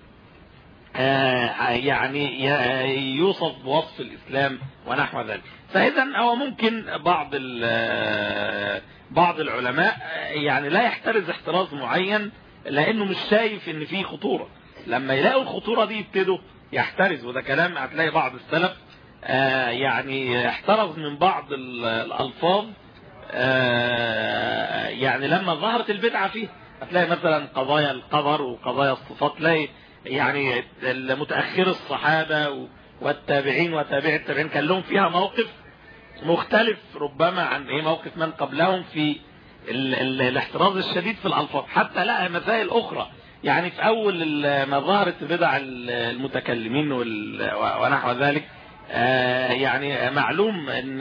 آه يعني يوصف بوصف الإسلام ونحو ذلك. فإذا هو ممكن بعض بعض العلماء يعني لا يحترز احتراز معين لأنه مش شايف إن فيه خطورة. لما يلاقوا الخطورة دي يبتدوا يحترز، وده كلام هتلاقي بعض السلف آه يعني احترز من بعض الألفاظ آه يعني لما ظهرت البدعة فيه. هتلاقي مثلا قضايا القدر وقضايا الصفات، تلاقي يعني المتأخر الصحابة والتابعين وتابع التابعين كان لهم فيها موقف مختلف ربما عن ايه موقف من قبلهم في ال ال الاحتراز الشديد في الألفاظ، حتى لا مسائل أخرى. يعني في أول ما ظهرت بدع المتكلمين ونحو ذلك، يعني معلوم ان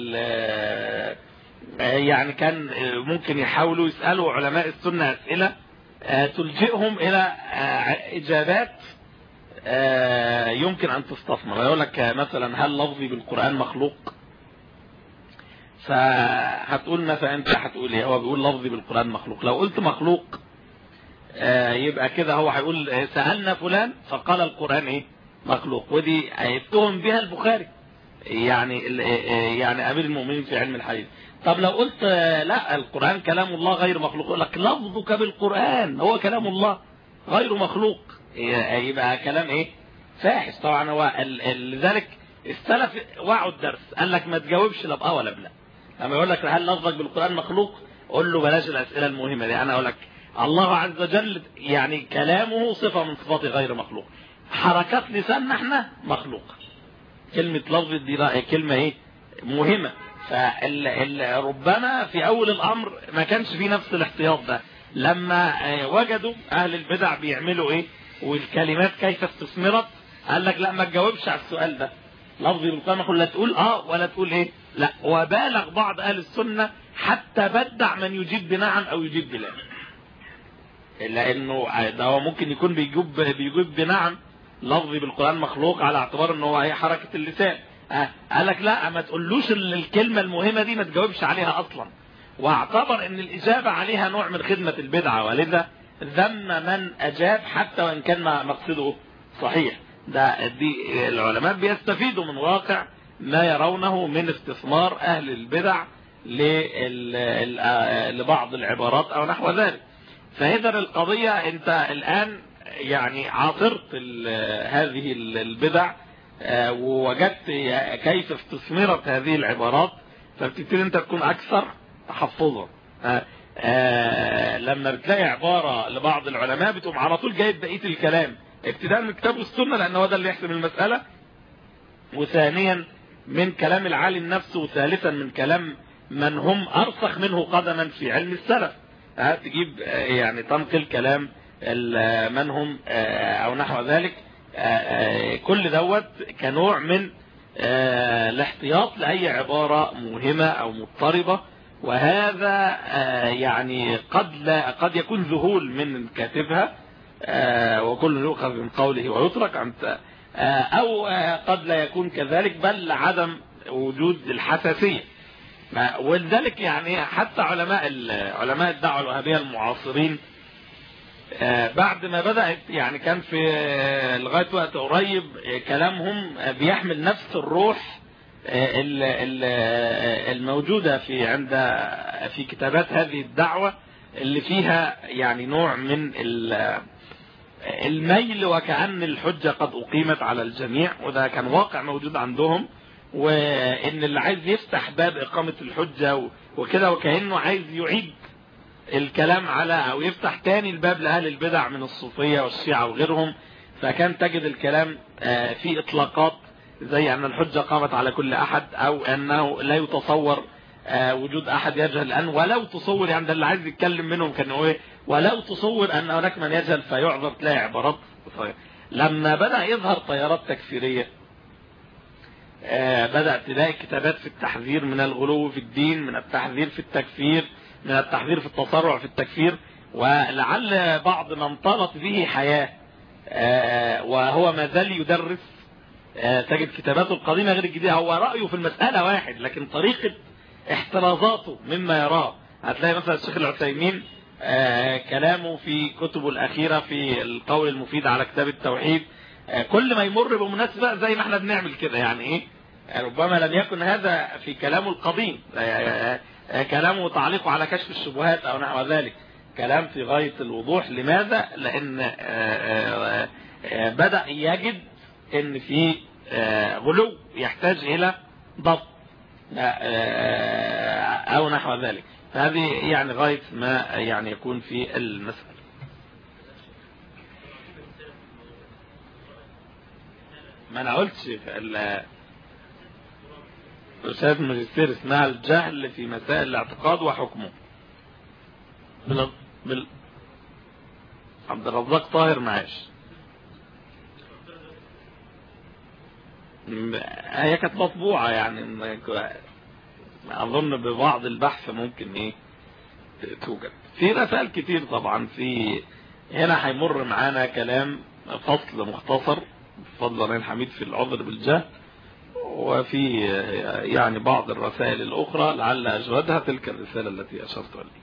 يعني كان ممكن يحاولوا يسألوا علماء السنة أسئلة تلجئهم إلى إجابات يمكن أن تستثمر. يقول لك مثلا هل لفظي بالقرآن مخلوق؟ فهتقول مثلا انت هتقول ايه؟ هو بيقول لفظي بالقرآن مخلوق. لو قلت مخلوق يبقى كده هو هيقول سألنا فلان فقال القرآن ايه؟ مخلوق. ودي هيتهم بها البخاري، يعني يعني امير المؤمنين في علم الحديث. طب لو قلت لا القرآن كلام الله غير مخلوق، يقول لك لفظك بالقرآن هو كلام الله غير مخلوق، يبقى كلام ايه؟ فاحش. طبعا هو لذلك السلف وعوا الدرس، قال لك ما تجاوبش لا بأه ولا بلا. لما يقول لك هل لفظك بالقرآن مخلوق، قول له بلاش الأسئلة المهمة دي. انا اقول لك الله عز وجل يعني كلامه صفة من صفات غير مخلوق، حركات لساننا احنا مخلوقة. كلمة لفظ دي كلمة ايه؟ مهمة. فربما في اول الامر ما كانش فيه نفس الاحتياط ده. لما وجدوا اهل البدع بيعملوا ايه والكلمات كيف استثمرت، قال لك لا ما تجاوبش على السؤال ده، لفظي بالقرآن مخلوق، لا تقول اه ولا تقول ايه لا. وبالغ بعض اهل السنة حتى بدع من يجيب بنعم او يجيب بلا، لانه ده هو ممكن يكون بيجيب بيجيب بنعم لفظي بالقرآن مخلوق على اعتبار انه هي حركة اللسان. آه. قال لك لا ما تقولوش الكلمة المهمة دي، ما تجاوبش عليها اصلا. واعتبر ان الاجابة عليها نوع من خدمة البدعة، ولذا ذم من اجاب حتى وان كان مقصده صحيح. ده دي العلماء بيستفيدوا من واقع ما يرونه من استثمار اهل البدع لبعض العبارات او نحو ذلك. فإذا القضية انت الان يعني عاصرت هذه البدع ووجدت كيف استثمرت هذه العبارات، فبتبتدي انت تكون اكثر تحفظا. لما بتلاقي عبارة لبعض العلماء بتقوم على طول جايب بقية الكلام ابتداء من كتاب والسنة، لان هو ده اللي يحسم المسألة، وثانيا من كلام العالم نفسه، وثالثا من كلام من هم ارسخ منه قدما في علم السلف. تجيب يعني تنقل كلام من هم او نحو ذلك. كل دوت كنوع من الاحتياط لأي عبارة مهمة او مضطربة. وهذا يعني قد لا قد يكون ذهول من كاتبها، وكل يؤخذ من قوله ويترك، او قد لا يكون كذلك، بل عدم وجود الحساسية. ولذلك يعني حتى علماء علماء الدعوة الوهابية المعاصرين بعد ما بدأت يعني كان في لغاية وقت قريب كلامهم بيحمل نفس الروح الموجودة في عند في كتابات هذه الدعوة، اللي فيها يعني نوع من الميل وكأن الحجة قد أقيمت على الجميع، وده كان واقع موجود عندهم. وإن اللي عايز يفتح باب إقامة الحجة وكده وكأنه عايز يعيد الكلام على أو يفتح تاني الباب لأهل البدع من الصوفية والشيعة وغيرهم. فكان تجد الكلام في إطلاقات زي أن الحجة قامت على كل أحد، أو أنه لا يتصور وجود أحد يجهل الآن، ولو تصور يعني اللي عايز يتكلم منهم كان هو ولو تصور أن هناك من يجهل فيعذر، تلاقي عبارات. لما بدأ يظهر تيارات تكفيرية بدأ تلاقي كتابات في التحذير من الغلو في الدين، من التحذير في التكفير، من التحذير في التسرع في التكفير. ولعل بعض من طالت به حياة وهو ما زال يدرس، تجد كتاباته القديمة غير الجديدة، هو رأيه في المسألة واحد لكن طريقة احترازاته مما يراه. هتلاقي مثلا الشيخ العثيمين كلامه في كتبه الأخيرة في القول المفيد على كتاب التوحيد، كل ما يمر بمناسبة زي ما احنا بنعمل كده، يعني ايه ربما لم يكن هذا في كلامه القديم، كلامه تعليقه على كشف الشبهات او نحو ذلك، كلام في غاية الوضوح. لماذا؟ لان بدأ يجد ان في غلو يحتاج الى ضبط او نحو ذلك. فهذه يعني غاية ما يعني يكون في المسألة. ما انا قلتش رسالة ماجستير اسمها الجهل في مسائل الاعتقاد وحكمه. بال... بال... عبد الرزاق طاهر معاش. هي كانت مطبوعة يعني، أظن ببعض البحث ممكن إيه توجد. في رسائل كتير طبعا. في هنا هيمر معانا كلام فصل مختصر بفضل الله الحميد في العذر بالجهل، وفي يعني بعض الرسائل الأخرى لعل أجودها تلك الرسالة التي أشرت إليها.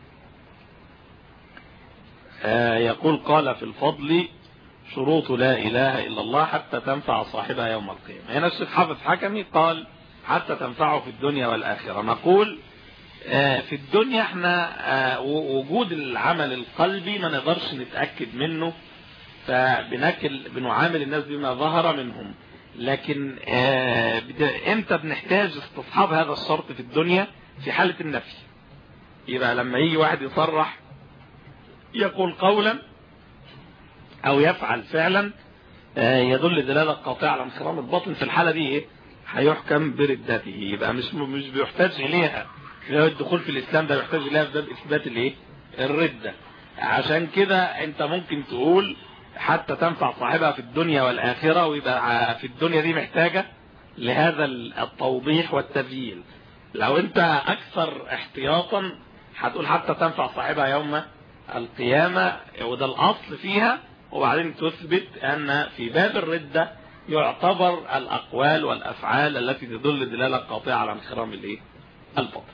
يقول قال في الفضل شروط لا إله إلا الله حتى تنفع صاحبها يوم القيامة. هنا الشيخ حافظ حكمي قال حتى تنفعه في الدنيا والآخرة. نقول في الدنيا احنا وجود العمل القلبي ما نقدرش نتأكد منه، فبناكل بنعامل الناس بما ظهر منهم. لكن امتى بنحتاج استصحاب هذا الشرط في الدنيا؟ في حالة النفي. يبقى لما يجي واحد يصرح يقول قولا او يفعل فعلا يدل دلالة قاطعة على انخرام الباطن، في الحالة دي ايه؟ هيحكم بردته. يبقى مش مش بيحتاج اليها الدخول في الاسلام، ده يحتاج اليها في باب اثبات الايه؟ الردة. عشان كده انت ممكن تقول حتى تنفع صاحبها في الدنيا والآخرة، ويبقى في الدنيا دي محتاجة لهذا التوضيح والتبيين. لو انت اكثر احتياطا هتقول حتى تنفع صاحبها يوم القيامة، وده الاصل فيها، وبعدين تثبت ان في باب الردة يعتبر الاقوال والافعال التي تدل دلالة قاطعة على انخرام الايه؟ الباطن.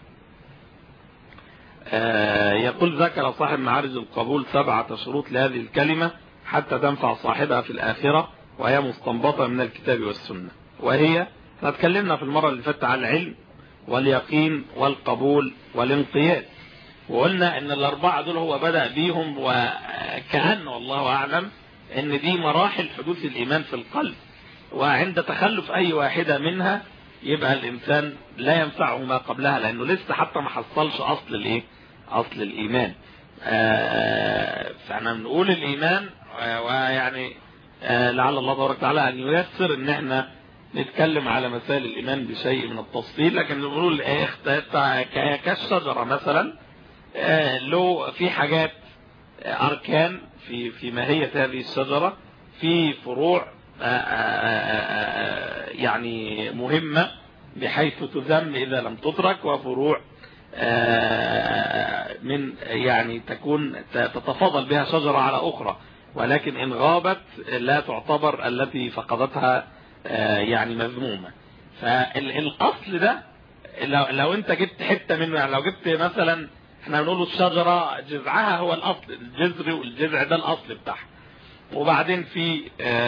آه يقول ذكر صاحب معارج القبول سبعة شروط لهذه الكلمة حتى تنفع صاحبها في الآخرة، وهي مستنبطة من الكتاب والسنة. وهي احنا اتكلمنا في المرة اللي فاتت على العلم واليقين والقبول والانقياد، وقلنا ان الاربعة دول هو بدأ بيهم، وكأن والله اعلم ان دي مراحل حدوث الايمان في القلب، وعند تخلف اي واحدة منها يبقى الانسان لا ينفعه ما قبلها، لانه لسه حتى ما حصلش اصل الايه؟ اصل الايمان. آه فاحنا بنقول الايمان، آه ويعني آه لعل الله تبارك وتعالى ان ييسر ان احنا نتكلم على مسائل الايمان بشيء من التفصيل. لكن بنقول كالشجرة مثلا، آه له في حاجات اركان في في ماهية هذه الشجرة، في فروع آه آه يعني مهمة بحيث تذم اذا لم تترك، وفروع من يعني تكون تتفاضل بها شجرة على أخرى، ولكن إن غابت لا تعتبر التي فقدتها يعني مذمومة. فالأصل ده لو, لو أنت جبت حتة منه، يعني لو جبت مثلا احنا بنقول الشجرة جذعها هو الأصل، الجذر والجذع ده الأصل بتاعها، وبعدين في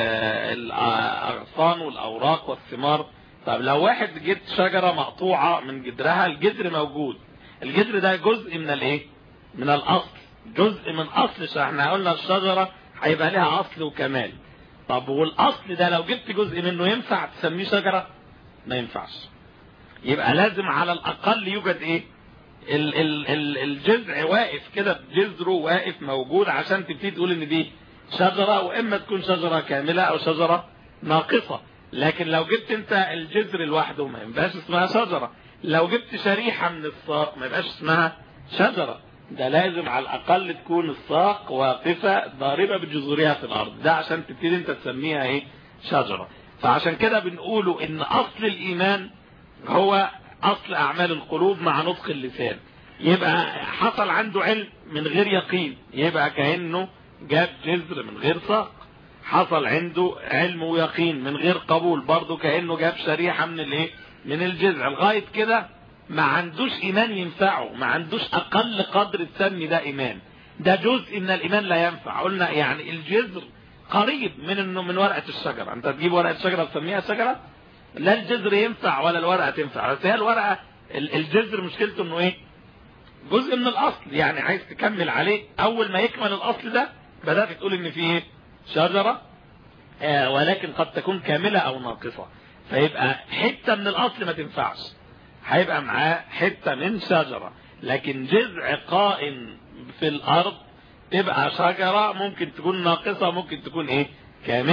الأغصان والأوراق والثمار. طب لو واحد جبت شجرة مقطوعة من جذرها، الجذر موجود، الجذر ده جزء من الايه؟ من الاصل، جزء من اصل. احنا قلنا الشجرة هيبقى لها اصل وكمال. طب والاصل ده لو جبت جزء منه ينفع تسميه شجرة؟ ما ينفعش. يبقى لازم على الاقل يوجد ايه؟ ال ال ال الجذع واقف كده، جذره واقف موجود عشان تبتدي تقول ان دي شجرة، واما تكون شجرة كاملة او شجرة ناقصة. لكن لو جبت انت الجذر لوحده ما يبقاش اسمها شجرة، لو جبت شريحة من الساق ما يبقاش اسمها شجرة. ده لازم على الأقل تكون الساق واقفة ضاربة بجذورها في الأرض، ده عشان تبتدي انت تسميها ايه؟ شجرة. فعشان كده بنقوله ان أصل الإيمان هو أصل أعمال القلوب مع نطق اللسان. يبقى حصل عنده علم من غير يقين، يبقى كأنه جاب جذر من غير ساق. حصل عنده علم ويقين من غير قبول، برضه كأنه جاب شريحة من الايه؟ من الجذع. لغاية كده ما عندوش ايمان ينفعه، ما عندوش اقل قدر تسمي ده ايمان، ده جزء من الايمان لا ينفع. قلنا يعني الجذر قريب من انه من ورقة الشجرة. انت تجيب ورقة شجرة تسميها شجرة؟ لا الجذر ينفع ولا الورقة تنفع. بس هي الورقة الجذر مشكلته انه ايه؟ جزء من الاصل، يعني عايز تكمل عليه. اول ما يكمل الاصل ده بدأت تقول ان فيه شجرة، آه ولكن قد تكون كاملة او ناقصة، فيبقى حتة من الاصل ما تنفعش، هيبقى معاه حتة من شجرة. لكن جذع قائم في الارض تبقى شجرة، ممكن تكون ناقصة ممكن تكون ايه؟ كاملة.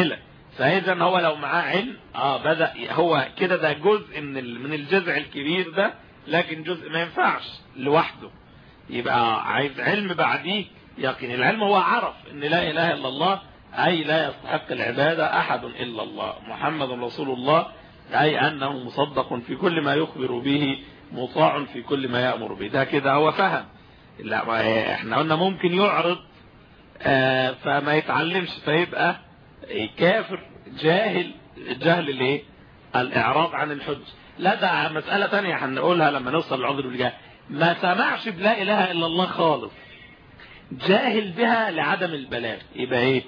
فإذا هو لو معاه علم اه بدأ هو كده، ده جزء من من الجذع الكبير ده، لكن جزء ما ينفعش لوحده، يبقى عايز علم بعديه يقين. العلم هو عرف ان لا اله الا الله، اي لا يستحق العبادة احد الا الله، محمد رسول الله، اي انه مصدق في كل ما يخبر به، مطاع في كل ما يأمر به. ده كده هو فهم. لا احنا قلنا ممكن يعرض آه فما يتعلمش فيبقى كافر جاهل. جهل الايه؟ الاعراض عن الحج. لا ده مسألة تانية هنقولها لما نوصل للعذر بالجهل. ما سمعش بلا اله الا الله خالص، جاهل بها لعدم البلاغ، يبقى ايه؟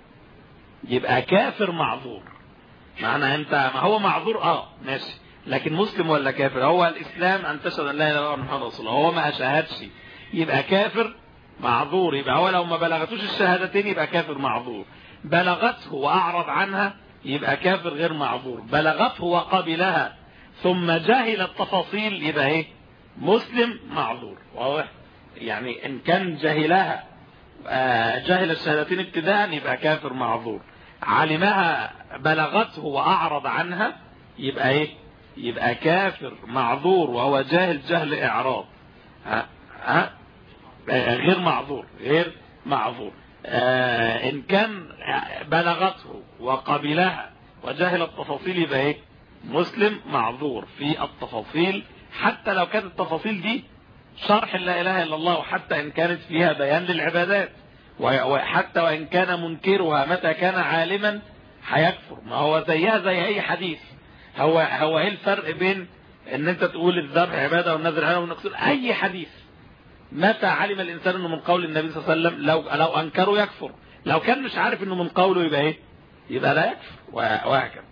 يبقى كافر معذور. معنى انت ما هو معذور اه ماشي، لكن مسلم ولا كافر؟ هو الاسلام ان تشهد ان لا اله الا الله محمد رسول الله، هو ما شهدش يبقى كافر معذور. يبقى هو لو ما بلغتوش الشهادتين يبقى كافر معذور، بلغته واعرض عنها يبقى كافر غير معذور، بلغته وقبلها ثم جاهل التفاصيل يبقى ايه؟ مسلم معذور. واضح؟ يعني ان كان جاهلها جاهل الشهادتين ابتداء يبقى كافر معذور، علمها بلغته واعرض عنها يبقى ايه؟ يبقى كافر معذور وهو جاهل جهل اعراض، ها ها غير معذور، غير معذور. آه ان كان بلغته وقبلها وجاهل التفاصيل يبقى ايه؟ مسلم معذور في التفاصيل، حتى لو كانت التفاصيل دي شرح لا اله الا الله، وحتى ان كانت فيها بيان للعبادات، وحتى وان كان منكرها متى كان عالما هيكفر. ما هو زيها زي اي حديث. هو هو ايه الفرق بين ان انت تقول الذبح عباده والنذر عباده والنقص؟ اي حديث متى علم الانسان انه من قول النبي صلى الله عليه وسلم، لو لو انكره يكفر، لو كان مش عارف انه من قوله يبقى ايه؟ يبقى لا يكفر، وهكذا.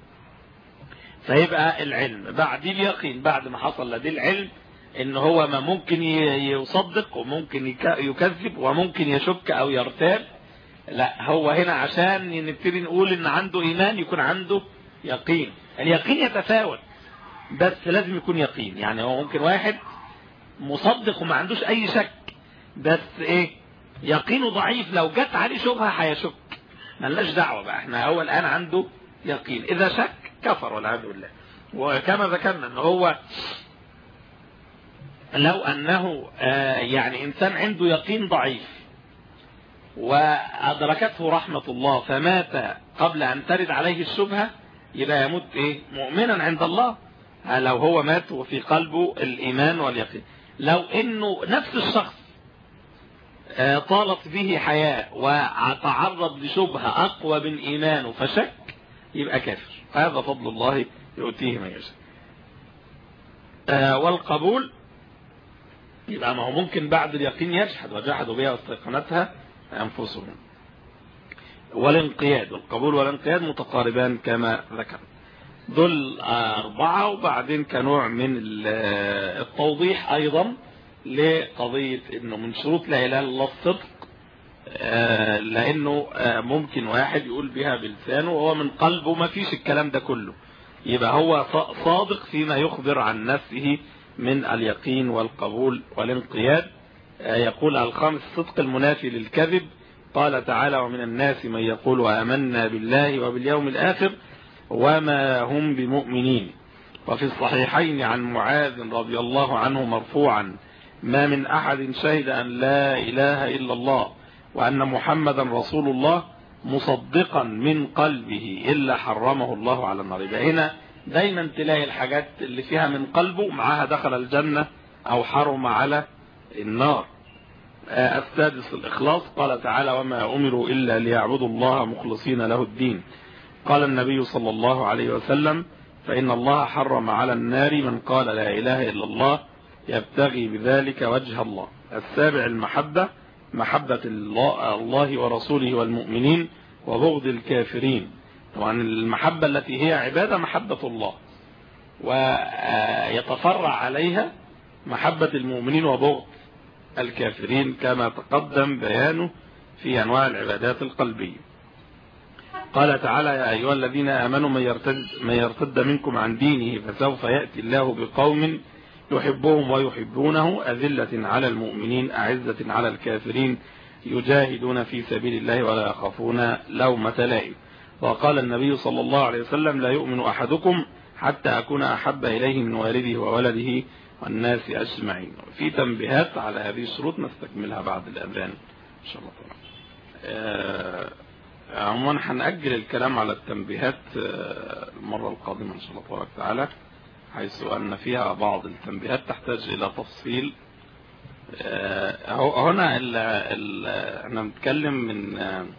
فيبقى العلم بعد اليقين، بعد ما حصل لديه العلم ان هو ما ممكن يصدق وممكن يكذب وممكن يشك او يرتاب. لا هو هنا عشان نبتدي نقول ان عنده ايمان يكون عنده يقين. اليقين يتفاوت بس لازم يكون يقين. يعني هو ممكن واحد مصدق وما عندوش اي شك، بس ايه؟ يقينه ضعيف، لو جت عليه شبهه هيشك، ملناش دعوه بقى، احنا هو الان عنده يقين. اذا شك كفر والعياذ بالله. وكما ذكرنا ان هو لو انه آه يعني انسان عنده يقين ضعيف وادركته رحمه الله فمات قبل ان ترد عليه الشبهه، يبقى يموت ايه؟ مؤمنا عند الله، لو هو مات وفي قلبه الايمان واليقين. لو انه نفس الشخص آه طالت به حياه وتعرض لشبهه اقوى من ايمانه فشك، يبقى كافر. هذا فضل الله يؤتيه من يشاء. آه والقبول يبقى ما هو ممكن بعد اليقين يجحد، وجحدوا بها واستيقنتها انفسهم. والانقياد، والقبول والانقياد متقاربان كما ذكر. دول أربعة. وبعدين كنوع من التوضيح أيضا لقضية إنه من شروط لا إله إلا الله الصدق، لأنه ممكن واحد يقول بها بلسانه وهو من قلبه ما فيش الكلام ده كله، يبقى هو صادق فيما يخبر عن نفسه من اليقين والقبول والانقياد. يقول الخامس الصدق المنافي للكذب. قال تعالى ومن الناس من يقول آمنا بالله وباليوم الآخر وما هم بمؤمنين. وفي الصحيحين عن معاذ رضي الله عنه مرفوعا ما من أحد شهد أن لا إله إلا الله وأن محمدا رسول الله مصدقا من قلبه إلا حرمه الله على النار. يبقى هنا دايما تلاقي الحاجات اللي فيها من قلبه معها دخل الجنة أو حرم على النار. السادس الإخلاص. قال تعالى وما أمروا إلا ليعبدوا الله مخلصين له الدين. قال النبي صلى الله عليه وسلم فإن الله حرم على النار من قال لا إله إلا الله يبتغي بذلك وجه الله. السابع المحبة. محبة الله, الله ورسوله والمؤمنين وبغض الكافرين. طبعا المحبة التي هي عبادة محبة الله، ويتفرع عليها محبة المؤمنين وبغض الكافرين كما تقدم بيانه في أنواع العبادات القلبية. قال تعالى يا أيها الذين آمنوا من يرتد, من يرتد منكم عن دينه فسوف يأتي الله بقوم يحبهم ويحبونه أذلة على المؤمنين أعزة على الكافرين يجاهدون في سبيل الله ولا يخافون لومة لائم. وقال النبي صلى الله عليه وسلم لا يؤمن أحدكم حتى أكون أحب إليه من والده وولده والناس أجمعين. في تنبيهات على هذه الشروط نستكملها بعد الأذان إن شاء الله تعالى. عموما هنأجل الكلام على التنبيهات المرة القادمة إن شاء الله تبارك وتعالى، حيث أن فيها بعض التنبيهات تحتاج إلى تفصيل. هنا احنا بنتكلم من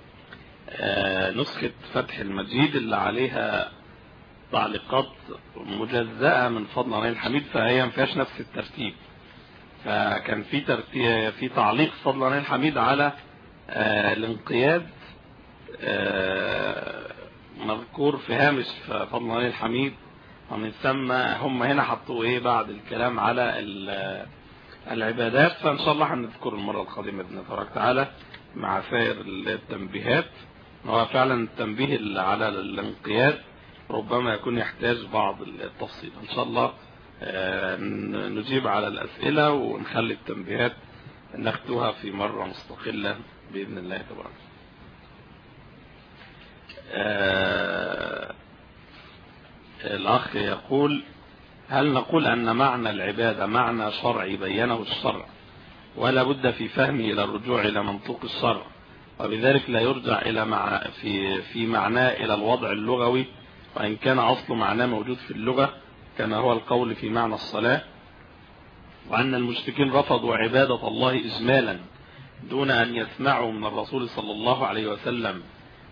نسخة فتح المجيد اللي عليها تعليقات مجزأة من فضل الله الحميد، فهي ما فيهاش نفس الترتيب. فكان في ترتيب في تعليق فضل الله الحميد على الانقياد مذكور في هامش فضل الله الحميد، ومن ثم هم هنا حطوا ايه بعد الكلام على العبادات. فان شاء الله هنذكر المرة القادمة بإذن الله تعالى مع سائر التنبيهات. هو فعلا التنبيه اللي على الانقياد ربما يكون يحتاج بعض التفصيل. ان شاء الله نجيب على الأسئلة ونخلي التنبيهات ناخدوها في مرة مستقلة بإذن الله تبارك. الأخ يقول: هل نقول أن معنى العبادة معنى شرعي بينه الشرع ولا بد في فهمه إلى الرجوع إلى منطوق الشرع، وبذلك لا يرجع إلى مع في في معناه إلى الوضع اللغوي، وإن كان أصل معناه موجود في اللغة كما هو القول في معنى الصلاة، وأن المشركين رفضوا عبادة الله إجمالا دون أن يسمعوا من الرسول صلى الله عليه وسلم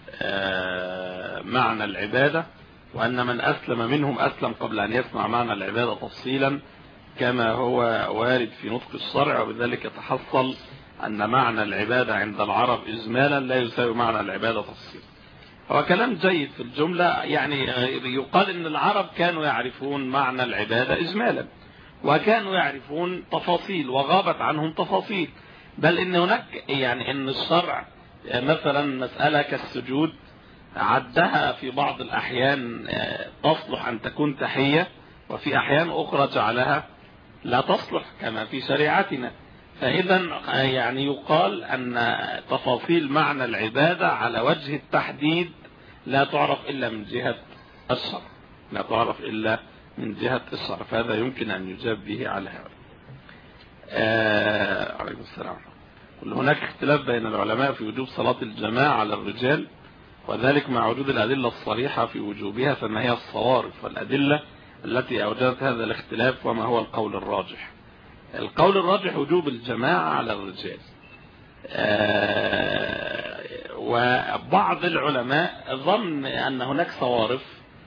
معنى العبادة، وأن من أسلم منهم أسلم قبل أن يسمع معنى العبادة تفصيلا كما هو وارد في نطق الشرع، وبذلك يتحصل أن معنى العبادة عند العرب إجمالا لا يساوي معنى العبادة تفصيلا. هو كلام جيد في الجملة، يعني يقال أن العرب كانوا يعرفون معنى العبادة إجمالا وكانوا يعرفون تفاصيل وغابت عنهم تفاصيل، بل إن هناك يعني أن الشرع مثلا مسألة كالسجود عدها في بعض الأحيان تصلح أن تكون تحية، وفي أحيان أخرى جعلها لا تصلح كما في شريعتنا. فإذا يعني يقال أن تفاصيل معنى العبادة على وجه التحديد لا تعرف إلا من جهة الشرع، لا تعرف إلا من جهة الشرع، فهذا يمكن أن يجاب به على هذا. آه عليكم السلام. هناك اختلاف بين العلماء في وجوب صلاة الجماعة على الرجال، وذلك مع وجود الأدلة الصريحة في وجوبها، فما هي الصوارف والأدلة التي أوجدت هذا الاختلاف، وما هو القول الراجح؟ القول الراجح وجوب الجماعة على الرجال. آه وبعض العلماء ظن أن هناك صوارف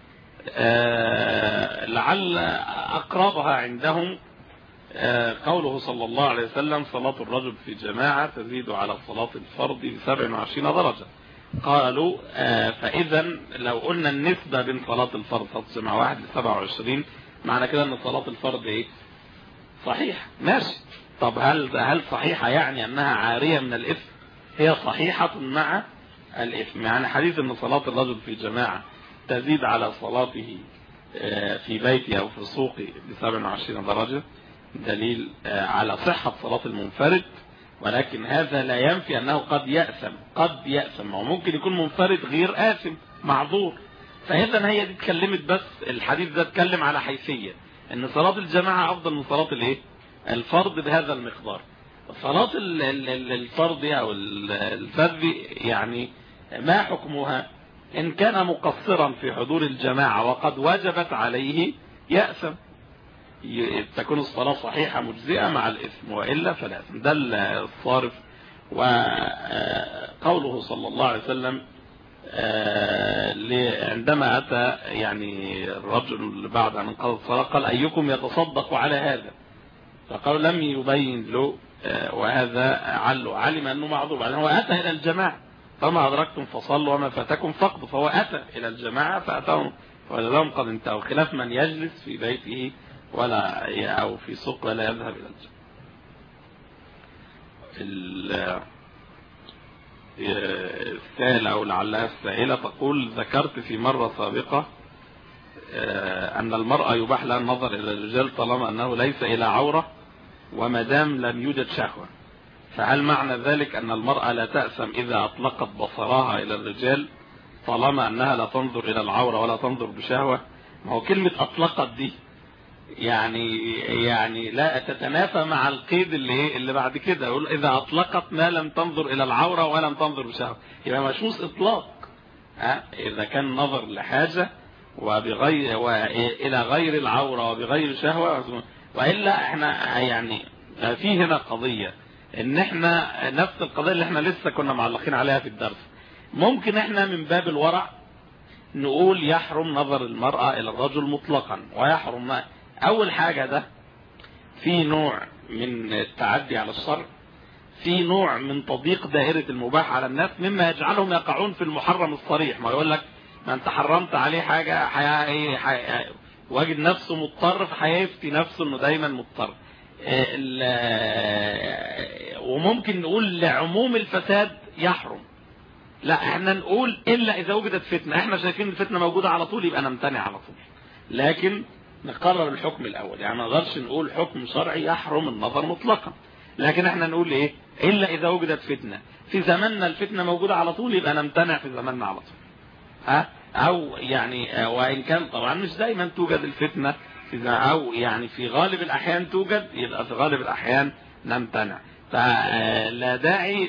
آه لعل أقربها عندهم آه قوله صلى الله عليه وسلم: صلاة الرجل في جماعة تزيد على صلاة الفرد بسبع وعشرين درجة. قالوا آه فإذا لو قلنا النسبة بين صلاة الفرد صلاة مع واحد لسبع وعشرين، معنى كده أن صلاة الفرد إيه؟ صحيح، ماشي. طب هل هل صحيحة يعني أنها عارية من الإثم؟ هي صحيحة مع الإثم. يعني حديث أن صلاة الرجل في جماعة تزيد على صلاته في بيته أو في سوقه بسبع وعشرين درجة دليل على صحة صلاة المنفرد، ولكن هذا لا ينفي أنه قد يأثم قد يأثم وممكن يكون منفرد غير آثم معذور. فإذا هي دي اتكلمت، بس الحديث ده اتكلم على حيثية ان صلاة الجماعة افضل من صلاة الايه الفرد بهذا المقدار. صلاة الفرد او الفرد يعني ما حكمها؟ ان كان مقصرا في حضور الجماعة وقد وجبت عليه يأثم، تكون الصلاة صحيحة مجزئة مع الإثم، وإلا فلا إثم. ده الصارف. وقوله صلى الله عليه وسلم عندما أتى يعني الرجل بعد أن انقضت الصلاة قال: أيكم يتصدق على هذا؟ فقال لم يبين له، وهذا عله علم أنه معذور. بعدين هو أتى إلى الجماعة، فما أدركتم فصلوا وما فاتكم فقدوا، فهو أتى إلى الجماعة فأتاهم ولهم قد انتهوا، خلاف من يجلس في بيته ولا أو في سوق ولا يذهب إلى الجماعة. السائلة أو لعلها السائلة تقول: ذكرت في مرة سابقة أن المرأة يباح لها النظر إلى الرجال طالما أنه ليس إلى عورة وما دام لم يوجد شهوة، فهل معنى ذلك أن المرأة لا تأثم إذا أطلقت بصرها إلى الرجال؟ طالما أنها لا تنظر إلى العورة ولا تنظر بشهوة. ما هو كلمة أطلقت دي يعني يعني لا تتنافى مع القيد اللي اللي بعد كده، يقول إذا أطلقت ما لم تنظر إلى العورة ولم تنظر بشهوة، يبقى مشوش إطلاق. ها إذا كان نظر لحاجة وبغير وإلى غير العورة وبغير شهوة، وإلا احنا يعني في هنا قضية ان احنا نفس القضية اللي احنا لسه كنا معلقين عليها في الدرس. ممكن احنا من باب الورع نقول يحرم نظر المرأة الى الرجل مطلقا، ويحرم اول حاجة ده في نوع من التعدي على الشرع، في نوع من تضييق دائرة المباح على الناس، مما يجعلهم يقعون في المحرم الصريح. ما يقول لك ما انت حرمت عليه حاجة حي... حي... واجد نفسه مضطر، فهيفتي نفسه انه دايما مضطر. وممكن نقول لعموم الفساد يحرم، لا احنا نقول الا اذا وجدت فتنة. احنا شايفين الفتنة موجودة على طول يبقى نمتنع على طول، لكن نقرر الحكم الاول. يعني ما نقدرش نقول حكم شرعي يحرم النظر مطلقا، لكن احنا نقول ايه الا اذا وجدت فتنة. في زماننا الفتنة موجودة على طول يبقى نمتنع في زماننا على طول. ها او يعني وان كان طبعا مش دايما توجد الفتنة، او يعني في غالب الاحيان توجد، يبقى في غالب الاحيان نمتنع. فلا داعي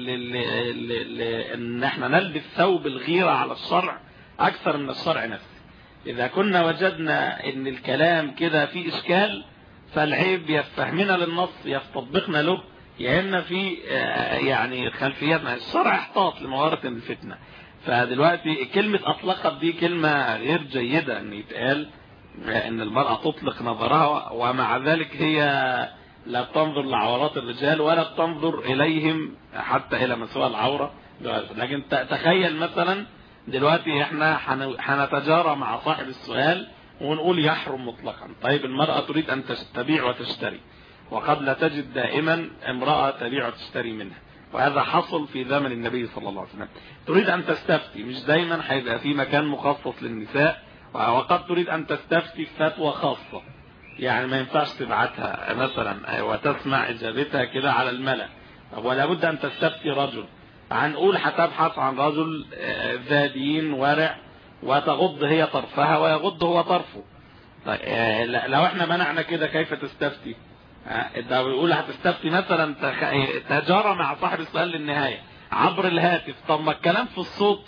ان احنا نلبس ثوب الغيرة على الشرع اكثر من الشرع نفسه. اذا كنا وجدنا ان الكلام كده فيه اشكال، فالعيب يفهمنا للنص يفتطبقنا له، يا اما في يعني خلفياتنا. الشرع احتاط لموارد الفتنة. فدلوقتي كلمة اطلقت دي كلمة غير جيدة ان يتقال ان المرأة تطلق نظرها، ومع ذلك هي لا تنظر لعورات الرجال ولا تنظر اليهم حتى الى مسوى العورة. لكن تخيل مثلا دلوقتي احنا هنتجارى مع صاحب السؤال ونقول يحرم مطلقا. طيب المرأة تريد ان تبيع وتشتري، وقد لا تجد دائما امرأة تبيع وتشتري منها، وهذا حصل في زمن النبي صلى الله عليه وسلم. تريد ان تستفتي، مش دايما هيبقى في مكان مخصص للنساء، وقد تريد ان تستفتي فتوى خاصة، يعني ما ينفعش تبعتها مثلا وتسمع اجابتها كده على الملأ، ولا بد ان تستفتي رجل. هنقول هتبحث عن رجل ذا دين ورع، وتغض هي طرفها ويغض هو طرفه. طيب لو احنا منعنا كده كيف تستفتي؟ ده بيقول هتستفتي مثلا تجارة مع صاحب السؤال للنهاية عبر الهاتف. طب ما الكلام في الصوت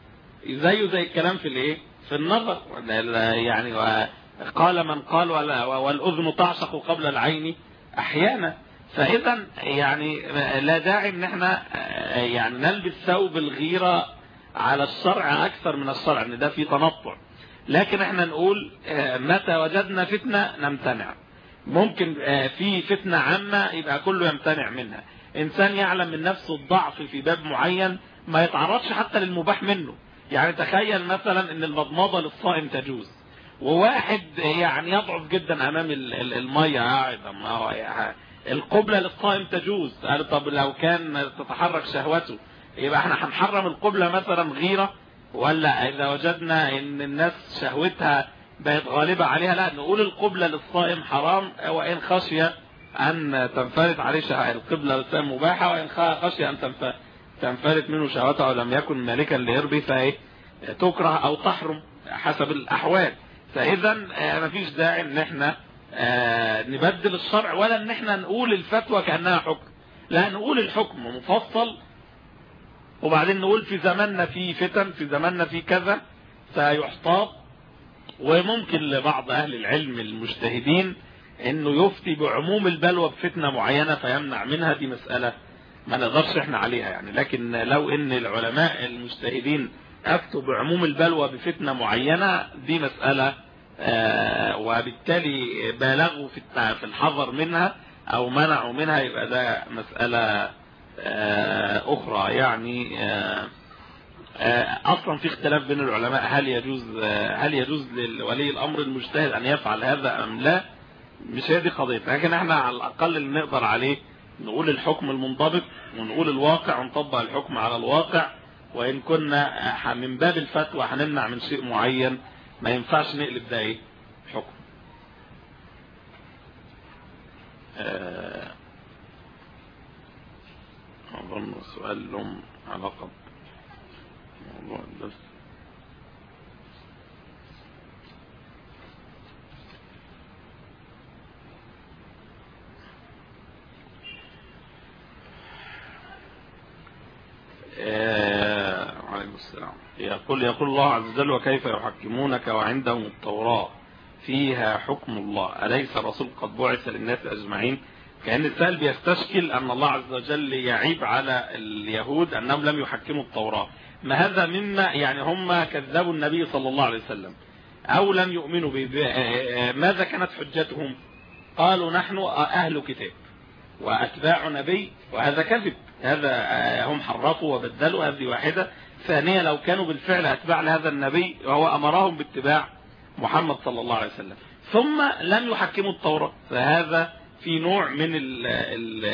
زيه زي الكلام في الايه في النظر. يعني قال من قال والأذن تعشق قبل العين احيانا. فاذا يعني لا داعي ان احنا يعني نلبس ثوب الغيرة على الشرع اكثر من الشرع، ان ده في تنطع. لكن احنا نقول متى وجدنا فتنة نمتنع. ممكن في فتنة عامة يبقى كله يمتنع منها. انسان يعلم من نفسه الضعف في باب معين ما يتعرضش حتى للمباح منه. يعني تخيل مثلا ان المضمضة للصائم تجوز، وواحد يعني يضعف جدا امام المية قاعد، ما هو القبلة للصائم تجوز. قال طب لو كان تتحرك شهوته يبقى احنا هنحرم القبلة مثلا غيرة؟ ولا اذا وجدنا ان الناس شهوتها بقت غالبة عليها، لا نقول القبلة للصائم حرام، وإن خشي أن تنفرد عليه القبلة للصائم مباحة، وإن خشي أن تنفرد منه شهوته ولم يكن مالكا لإربه فإيه تكره أو تحرم حسب الأحوال. فإذا ما فيش داعي إن احنا نبدل الشرع، ولا إن احنا نقول الفتوى كأنها حكم. لا نقول الحكم مفصل، وبعدين نقول في زماننا في فتن، في زماننا في كذا فيحتاط. وممكن لبعض أهل العلم المجتهدين انه يفتي بعموم البلوى بفتنة معينة فيمنع منها، دي مسألة ما نقدرش احنا عليها يعني. لكن لو ان العلماء المجتهدين افتوا بعموم البلوى بفتنة معينة دي مسألة آه وبالتالي بالغوا في الحذر منها او منعوا منها، يبقى ده مسألة آه اخرى يعني. آه اصلا في اختلاف بين العلماء هل يجوز هل يجوز لولي الامر المجتهد ان يفعل هذا ام لا. مش هي دي قضيتنا، لكن احنا على الاقل اللي نقدر عليه نقول الحكم المنضبط، ونقول الواقع ونطبق الحكم على الواقع. وان كنا من باب الفتوى هنمنع من شيء معين ما ينفعش نقلب ده ايه حكم. اظن سؤال لهم علاقة موضوع الدرس. يقول يقول الله عز وجل وكيف يحكمونك وعندهم التوراة فيها حكم الله أليس الرسول قد بعث للناس أجمعين. كأن السائل بيستشكل أن الله عز وجل يعيب على اليهود أنهم لم يحكموا التوراة. ما هذا مما يعني هم كذبوا النبي صلى الله عليه وسلم أو لم يؤمنوا به. ماذا كانت حجتهم؟ قالوا نحن أهل كتاب وأتباع نبي، وهذا كذب. هذا هم حرفوا وبدلوا، هذه واحدة. ثانيا لو كانوا بالفعل أتباع لهذا النبي وهو أمرهم باتباع محمد صلى الله عليه وسلم ثم لم يحكموا التوراة، فهذا في نوع من ال ال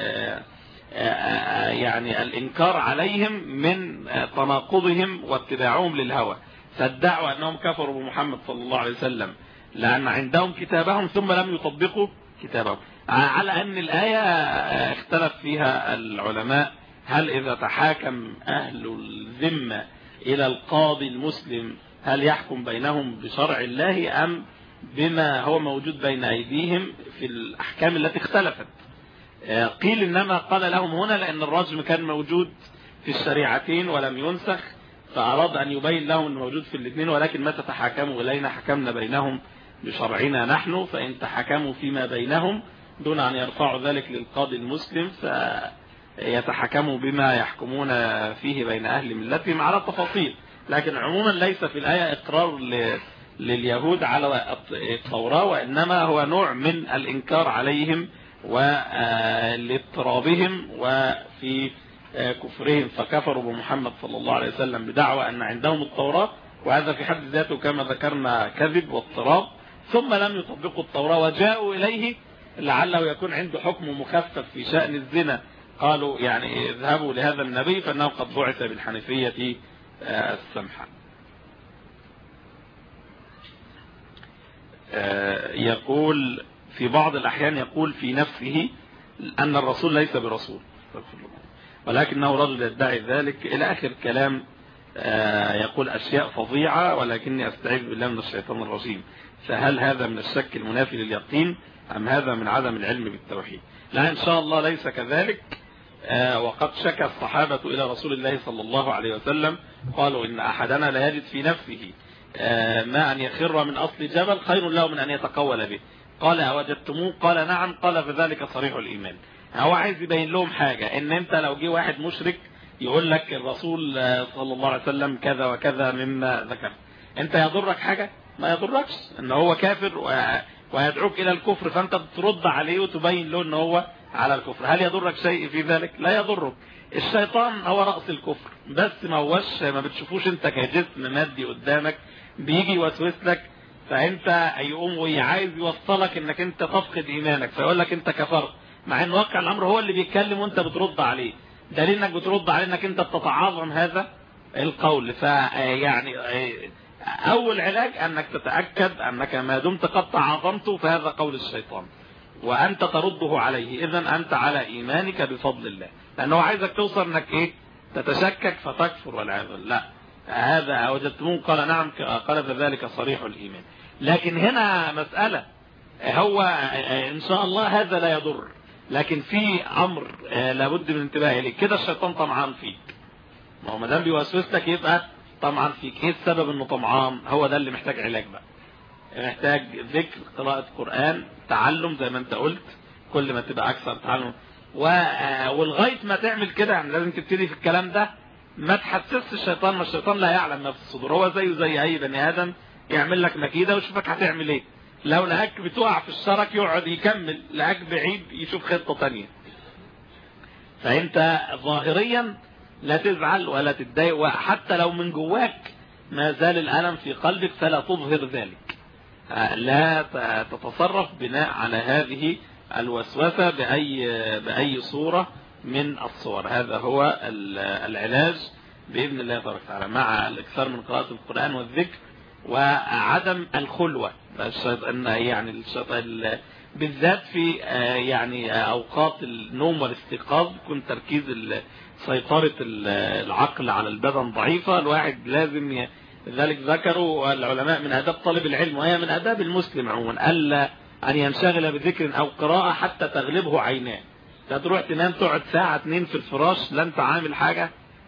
يعني الإنكار عليهم من تناقضهم واتباعهم للهوى. فادعوا أنهم كفروا بمحمد صلى الله عليه وسلم لأن عندهم كتابهم ثم لم يطبقوا كتابهم. على أن الآية اختلف فيها العلماء، هل إذا تحاكم أهل الذمة إلى القاضي المسلم هل يحكم بينهم بشرع الله أم بما هو موجود بين أيديهم في الأحكام التي اختلفت؟ قيل إنما قال لهم هنا لأن الرجم كان موجود في الشريعتين ولم ينسخ، فأراد أن يبين لهم أنه موجود في الاثنين، ولكن متى تحاكموا إلينا حكمنا بينهم بشرعنا نحن، فإن تحاكموا فيما بينهم دون أن يرفعوا ذلك للقاضي المسلم فيتحكموا بما يحكمون فيه بين أهل ملتهم على التفاصيل. لكن عموما ليس في الآية إقرار لليهود على التوراة، وإنما هو نوع من الإنكار عليهم ولاضطرابهم وفي كفرهم، فكفروا بمحمد صلى الله عليه وسلم بدعوى أن عندهم التوراة، وهذا في حد ذاته كما ذكرنا كذب واضطراب. ثم لم يطبقوا التوراة وجاءوا إليه لعله يكون عنده حكم مخفف في شأن الزنا، قالوا يعني اذهبوا لهذا النبي فإنه قد بعث بالحنيفية السمحة. يقول في بعض الأحيان يقول في نفسه أن الرسول ليس برسول ولكنه رجل يدعي ذلك إلى آخر كلام. يقول أشياء فظيعة ولكني أستعيذ بالله من الشيطان الرجيم. فهل هذا من الشك المنافي لليقين أم هذا من عدم العلم بالتوحيد؟ لا إن شاء الله ليس كذلك. وقد شكى الصحابة إلى رسول الله صلى الله عليه وسلم قالوا إن أحدنا لا يجد في نفسه ما أن يخر من أصل جبل خير له من أن يتقول به. قال أوجدتموه؟ قال نعم. قال فذلك صريح الإيمان. هو عايز يبين لهم حاجة، إن أنت لو جه واحد مشرك يقول لك الرسول صلى الله عليه وسلم كذا وكذا مما ذكر، أنت يضرك حاجة؟ ما يضركش، إن هو كافر ويدعوك إلى الكفر، فأنت بترد عليه وتبين له إن هو على الكفر. هل يضرك شيء في ذلك؟ لا يضرك. الشيطان هو رأس الكفر، بس ما هوش ما بتشوفوش أنت كجسم مادي قدامك بيجي يوسوس لك، فأنت يقوم وعايز يوصلك إنك أنت تفقد إيمانك فيقول لك أنت كفرت، مع إن واقع الأمر هو اللي بيتكلم وأنت بترد عليه. دليل إنك بترد عليه إنك أنت بتتعاظم هذا القول. فيعني أول علاج أنك تتأكد أنك ما دمت قد تعاظمته فهذا قول الشيطان وأنت ترده عليه، إذن أنت على إيمانك بفضل الله، لأنه عايزك توصل أنك إيه تتشكك فتكفر والعياذ بالله. لا، هذا أوجدتموه؟ قال نعم. قال فذلك صريح الإيمان. لكن هنا مسألة، هو إن شاء الله هذا لا يضر، لكن في أمر لابد من انتباه إليه. كده الشيطان طمعان فيك، ما هو ما دام بيوسوس لك يبقى طمعان فيك. إيه السبب إنه طمعان؟ هو ده اللي محتاج علاج بقى، محتاج ذكر، قراءة قرآن، تعلم زي ما انت قلت، كل ما تبقى اكثر تعلم. ولغاية ما تعمل كده يعني لازم تبتدي في الكلام ده ما تحسسش الشيطان، ما الشيطان لا يعلم ما في الصدور، هو زيه زي اي بني ادم يعمل لك مكيدة ويشوفك هتعمل ايه. لو لقاك بتقع في الشرك يقعد يكمل، لقاك بعيد يشوف خطة تانية. فانت ظاهريا لا تزعل ولا تتضايق، وحتى لو من جواك ما زال الألم في قلبك فلا تظهر ذلك، لا تتصرف بناء على هذه الوسوسة بأي بأي صورة من الصور. هذا هو العلاج بإذن الله تبارك وتعالى، مع الإكثار من قراءة القرآن والذكر وعدم الخلوة. يعني الشيطان بالذات في يعني أوقات النوم والاستيقاظ يكون تركيز سيطرة العقل على البدن ضعيفة، الواحد لازم لذلك ذكروا العلماء من آداب طالب العلم، وهي من آداب المسلم عموما، ألا أن ينشغل بذكر أو قراءة حتى تغلبه عيناه. تروح تنام تقعد ساعة اتنين في الفراش لا انت عامل حاجة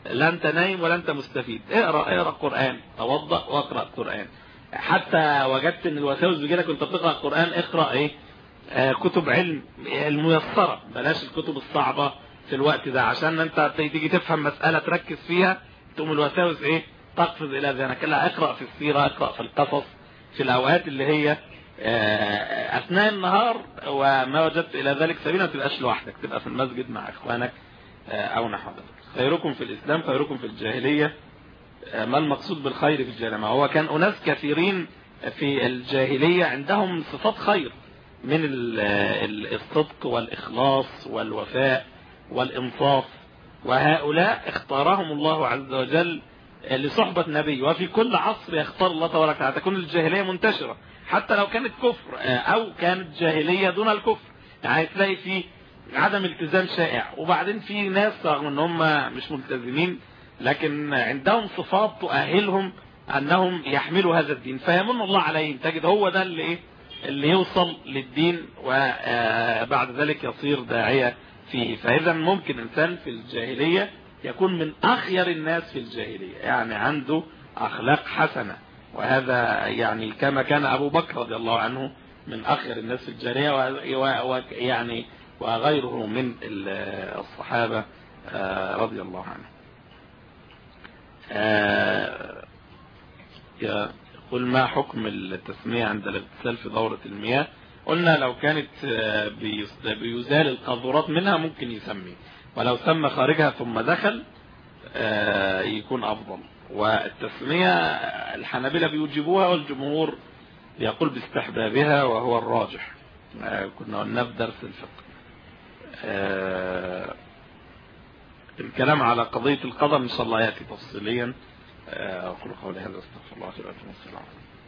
لا انت نايم ولا انت مستفيد. اقرأ اقرأ قرآن، توضأ واقرأ قرآن. حتى وجدت ان الوساوس بيجيلك وانت بتقرأ القرآن، اقرأ ايه آه كتب علم الميسرة، بلاش الكتب الصعبة في الوقت ده، عشان انت تيجي تفهم مسألة تركز فيها تقوم الوساوس ايه تقفز الى ذهنك. لا، اقرأ في السيرة، اقرأ في القصص، في الاوقات اللي هي آه اثناء النهار، وما وجدت الى ذلك سبيلا ما تبقاش لوحدك، تبقى في المسجد مع اخوانك آه او نحو ذلك. خيركم في الاسلام خيركم في الجاهلية. آه ما المقصود بالخير في الجاهلية؟ ما هو كان اناس كثيرين في الجاهلية عندهم صفات خير من الصدق والإخلاص والوفاء والإنصاف، وهؤلاء اختارهم الله عز وجل لصحبة نبي. وفي كل عصر يختار الله تبارك وتعالى. تكون الجاهلية منتشرة حتى لو كانت كفر أو كانت جاهلية دون الكفر، يعني تلاقي في عدم التزام شائع، وبعدين في ناس رغم ان هم مش ملتزمين لكن عندهم صفات تؤهلهم أنهم يحملوا هذا الدين، فيمن الله عليهم. تجد هو ده اللي إيه اللي يوصل للدين وبعد ذلك يصير داعية فيه. فإذا ممكن إنسان في الجاهلية يكون من أخير الناس في الجاهلية، يعني عنده أخلاق حسنة، وهذا يعني كما كان أبو بكر رضي الله عنه من أخير الناس في الجاهلية، ويعني وغيره من الصحابة رضي الله عنه. قل ما حكم التسمية عند الاغتسال في دورة المياه؟ قلنا لو كانت بيزال القاذورات منها ممكن يسمي، ولو سمى خارجها ثم دخل يكون أفضل. والتسمية الحنابلة بيوجبوها والجمهور يقول باستحبابها وهو الراجح. كنا قلنا في درس الفقه. الكلام على قضية القدر إن شاء الله يأتي تفصيليا. أقول قولي هذا، استغفر الله وأتوب إليه.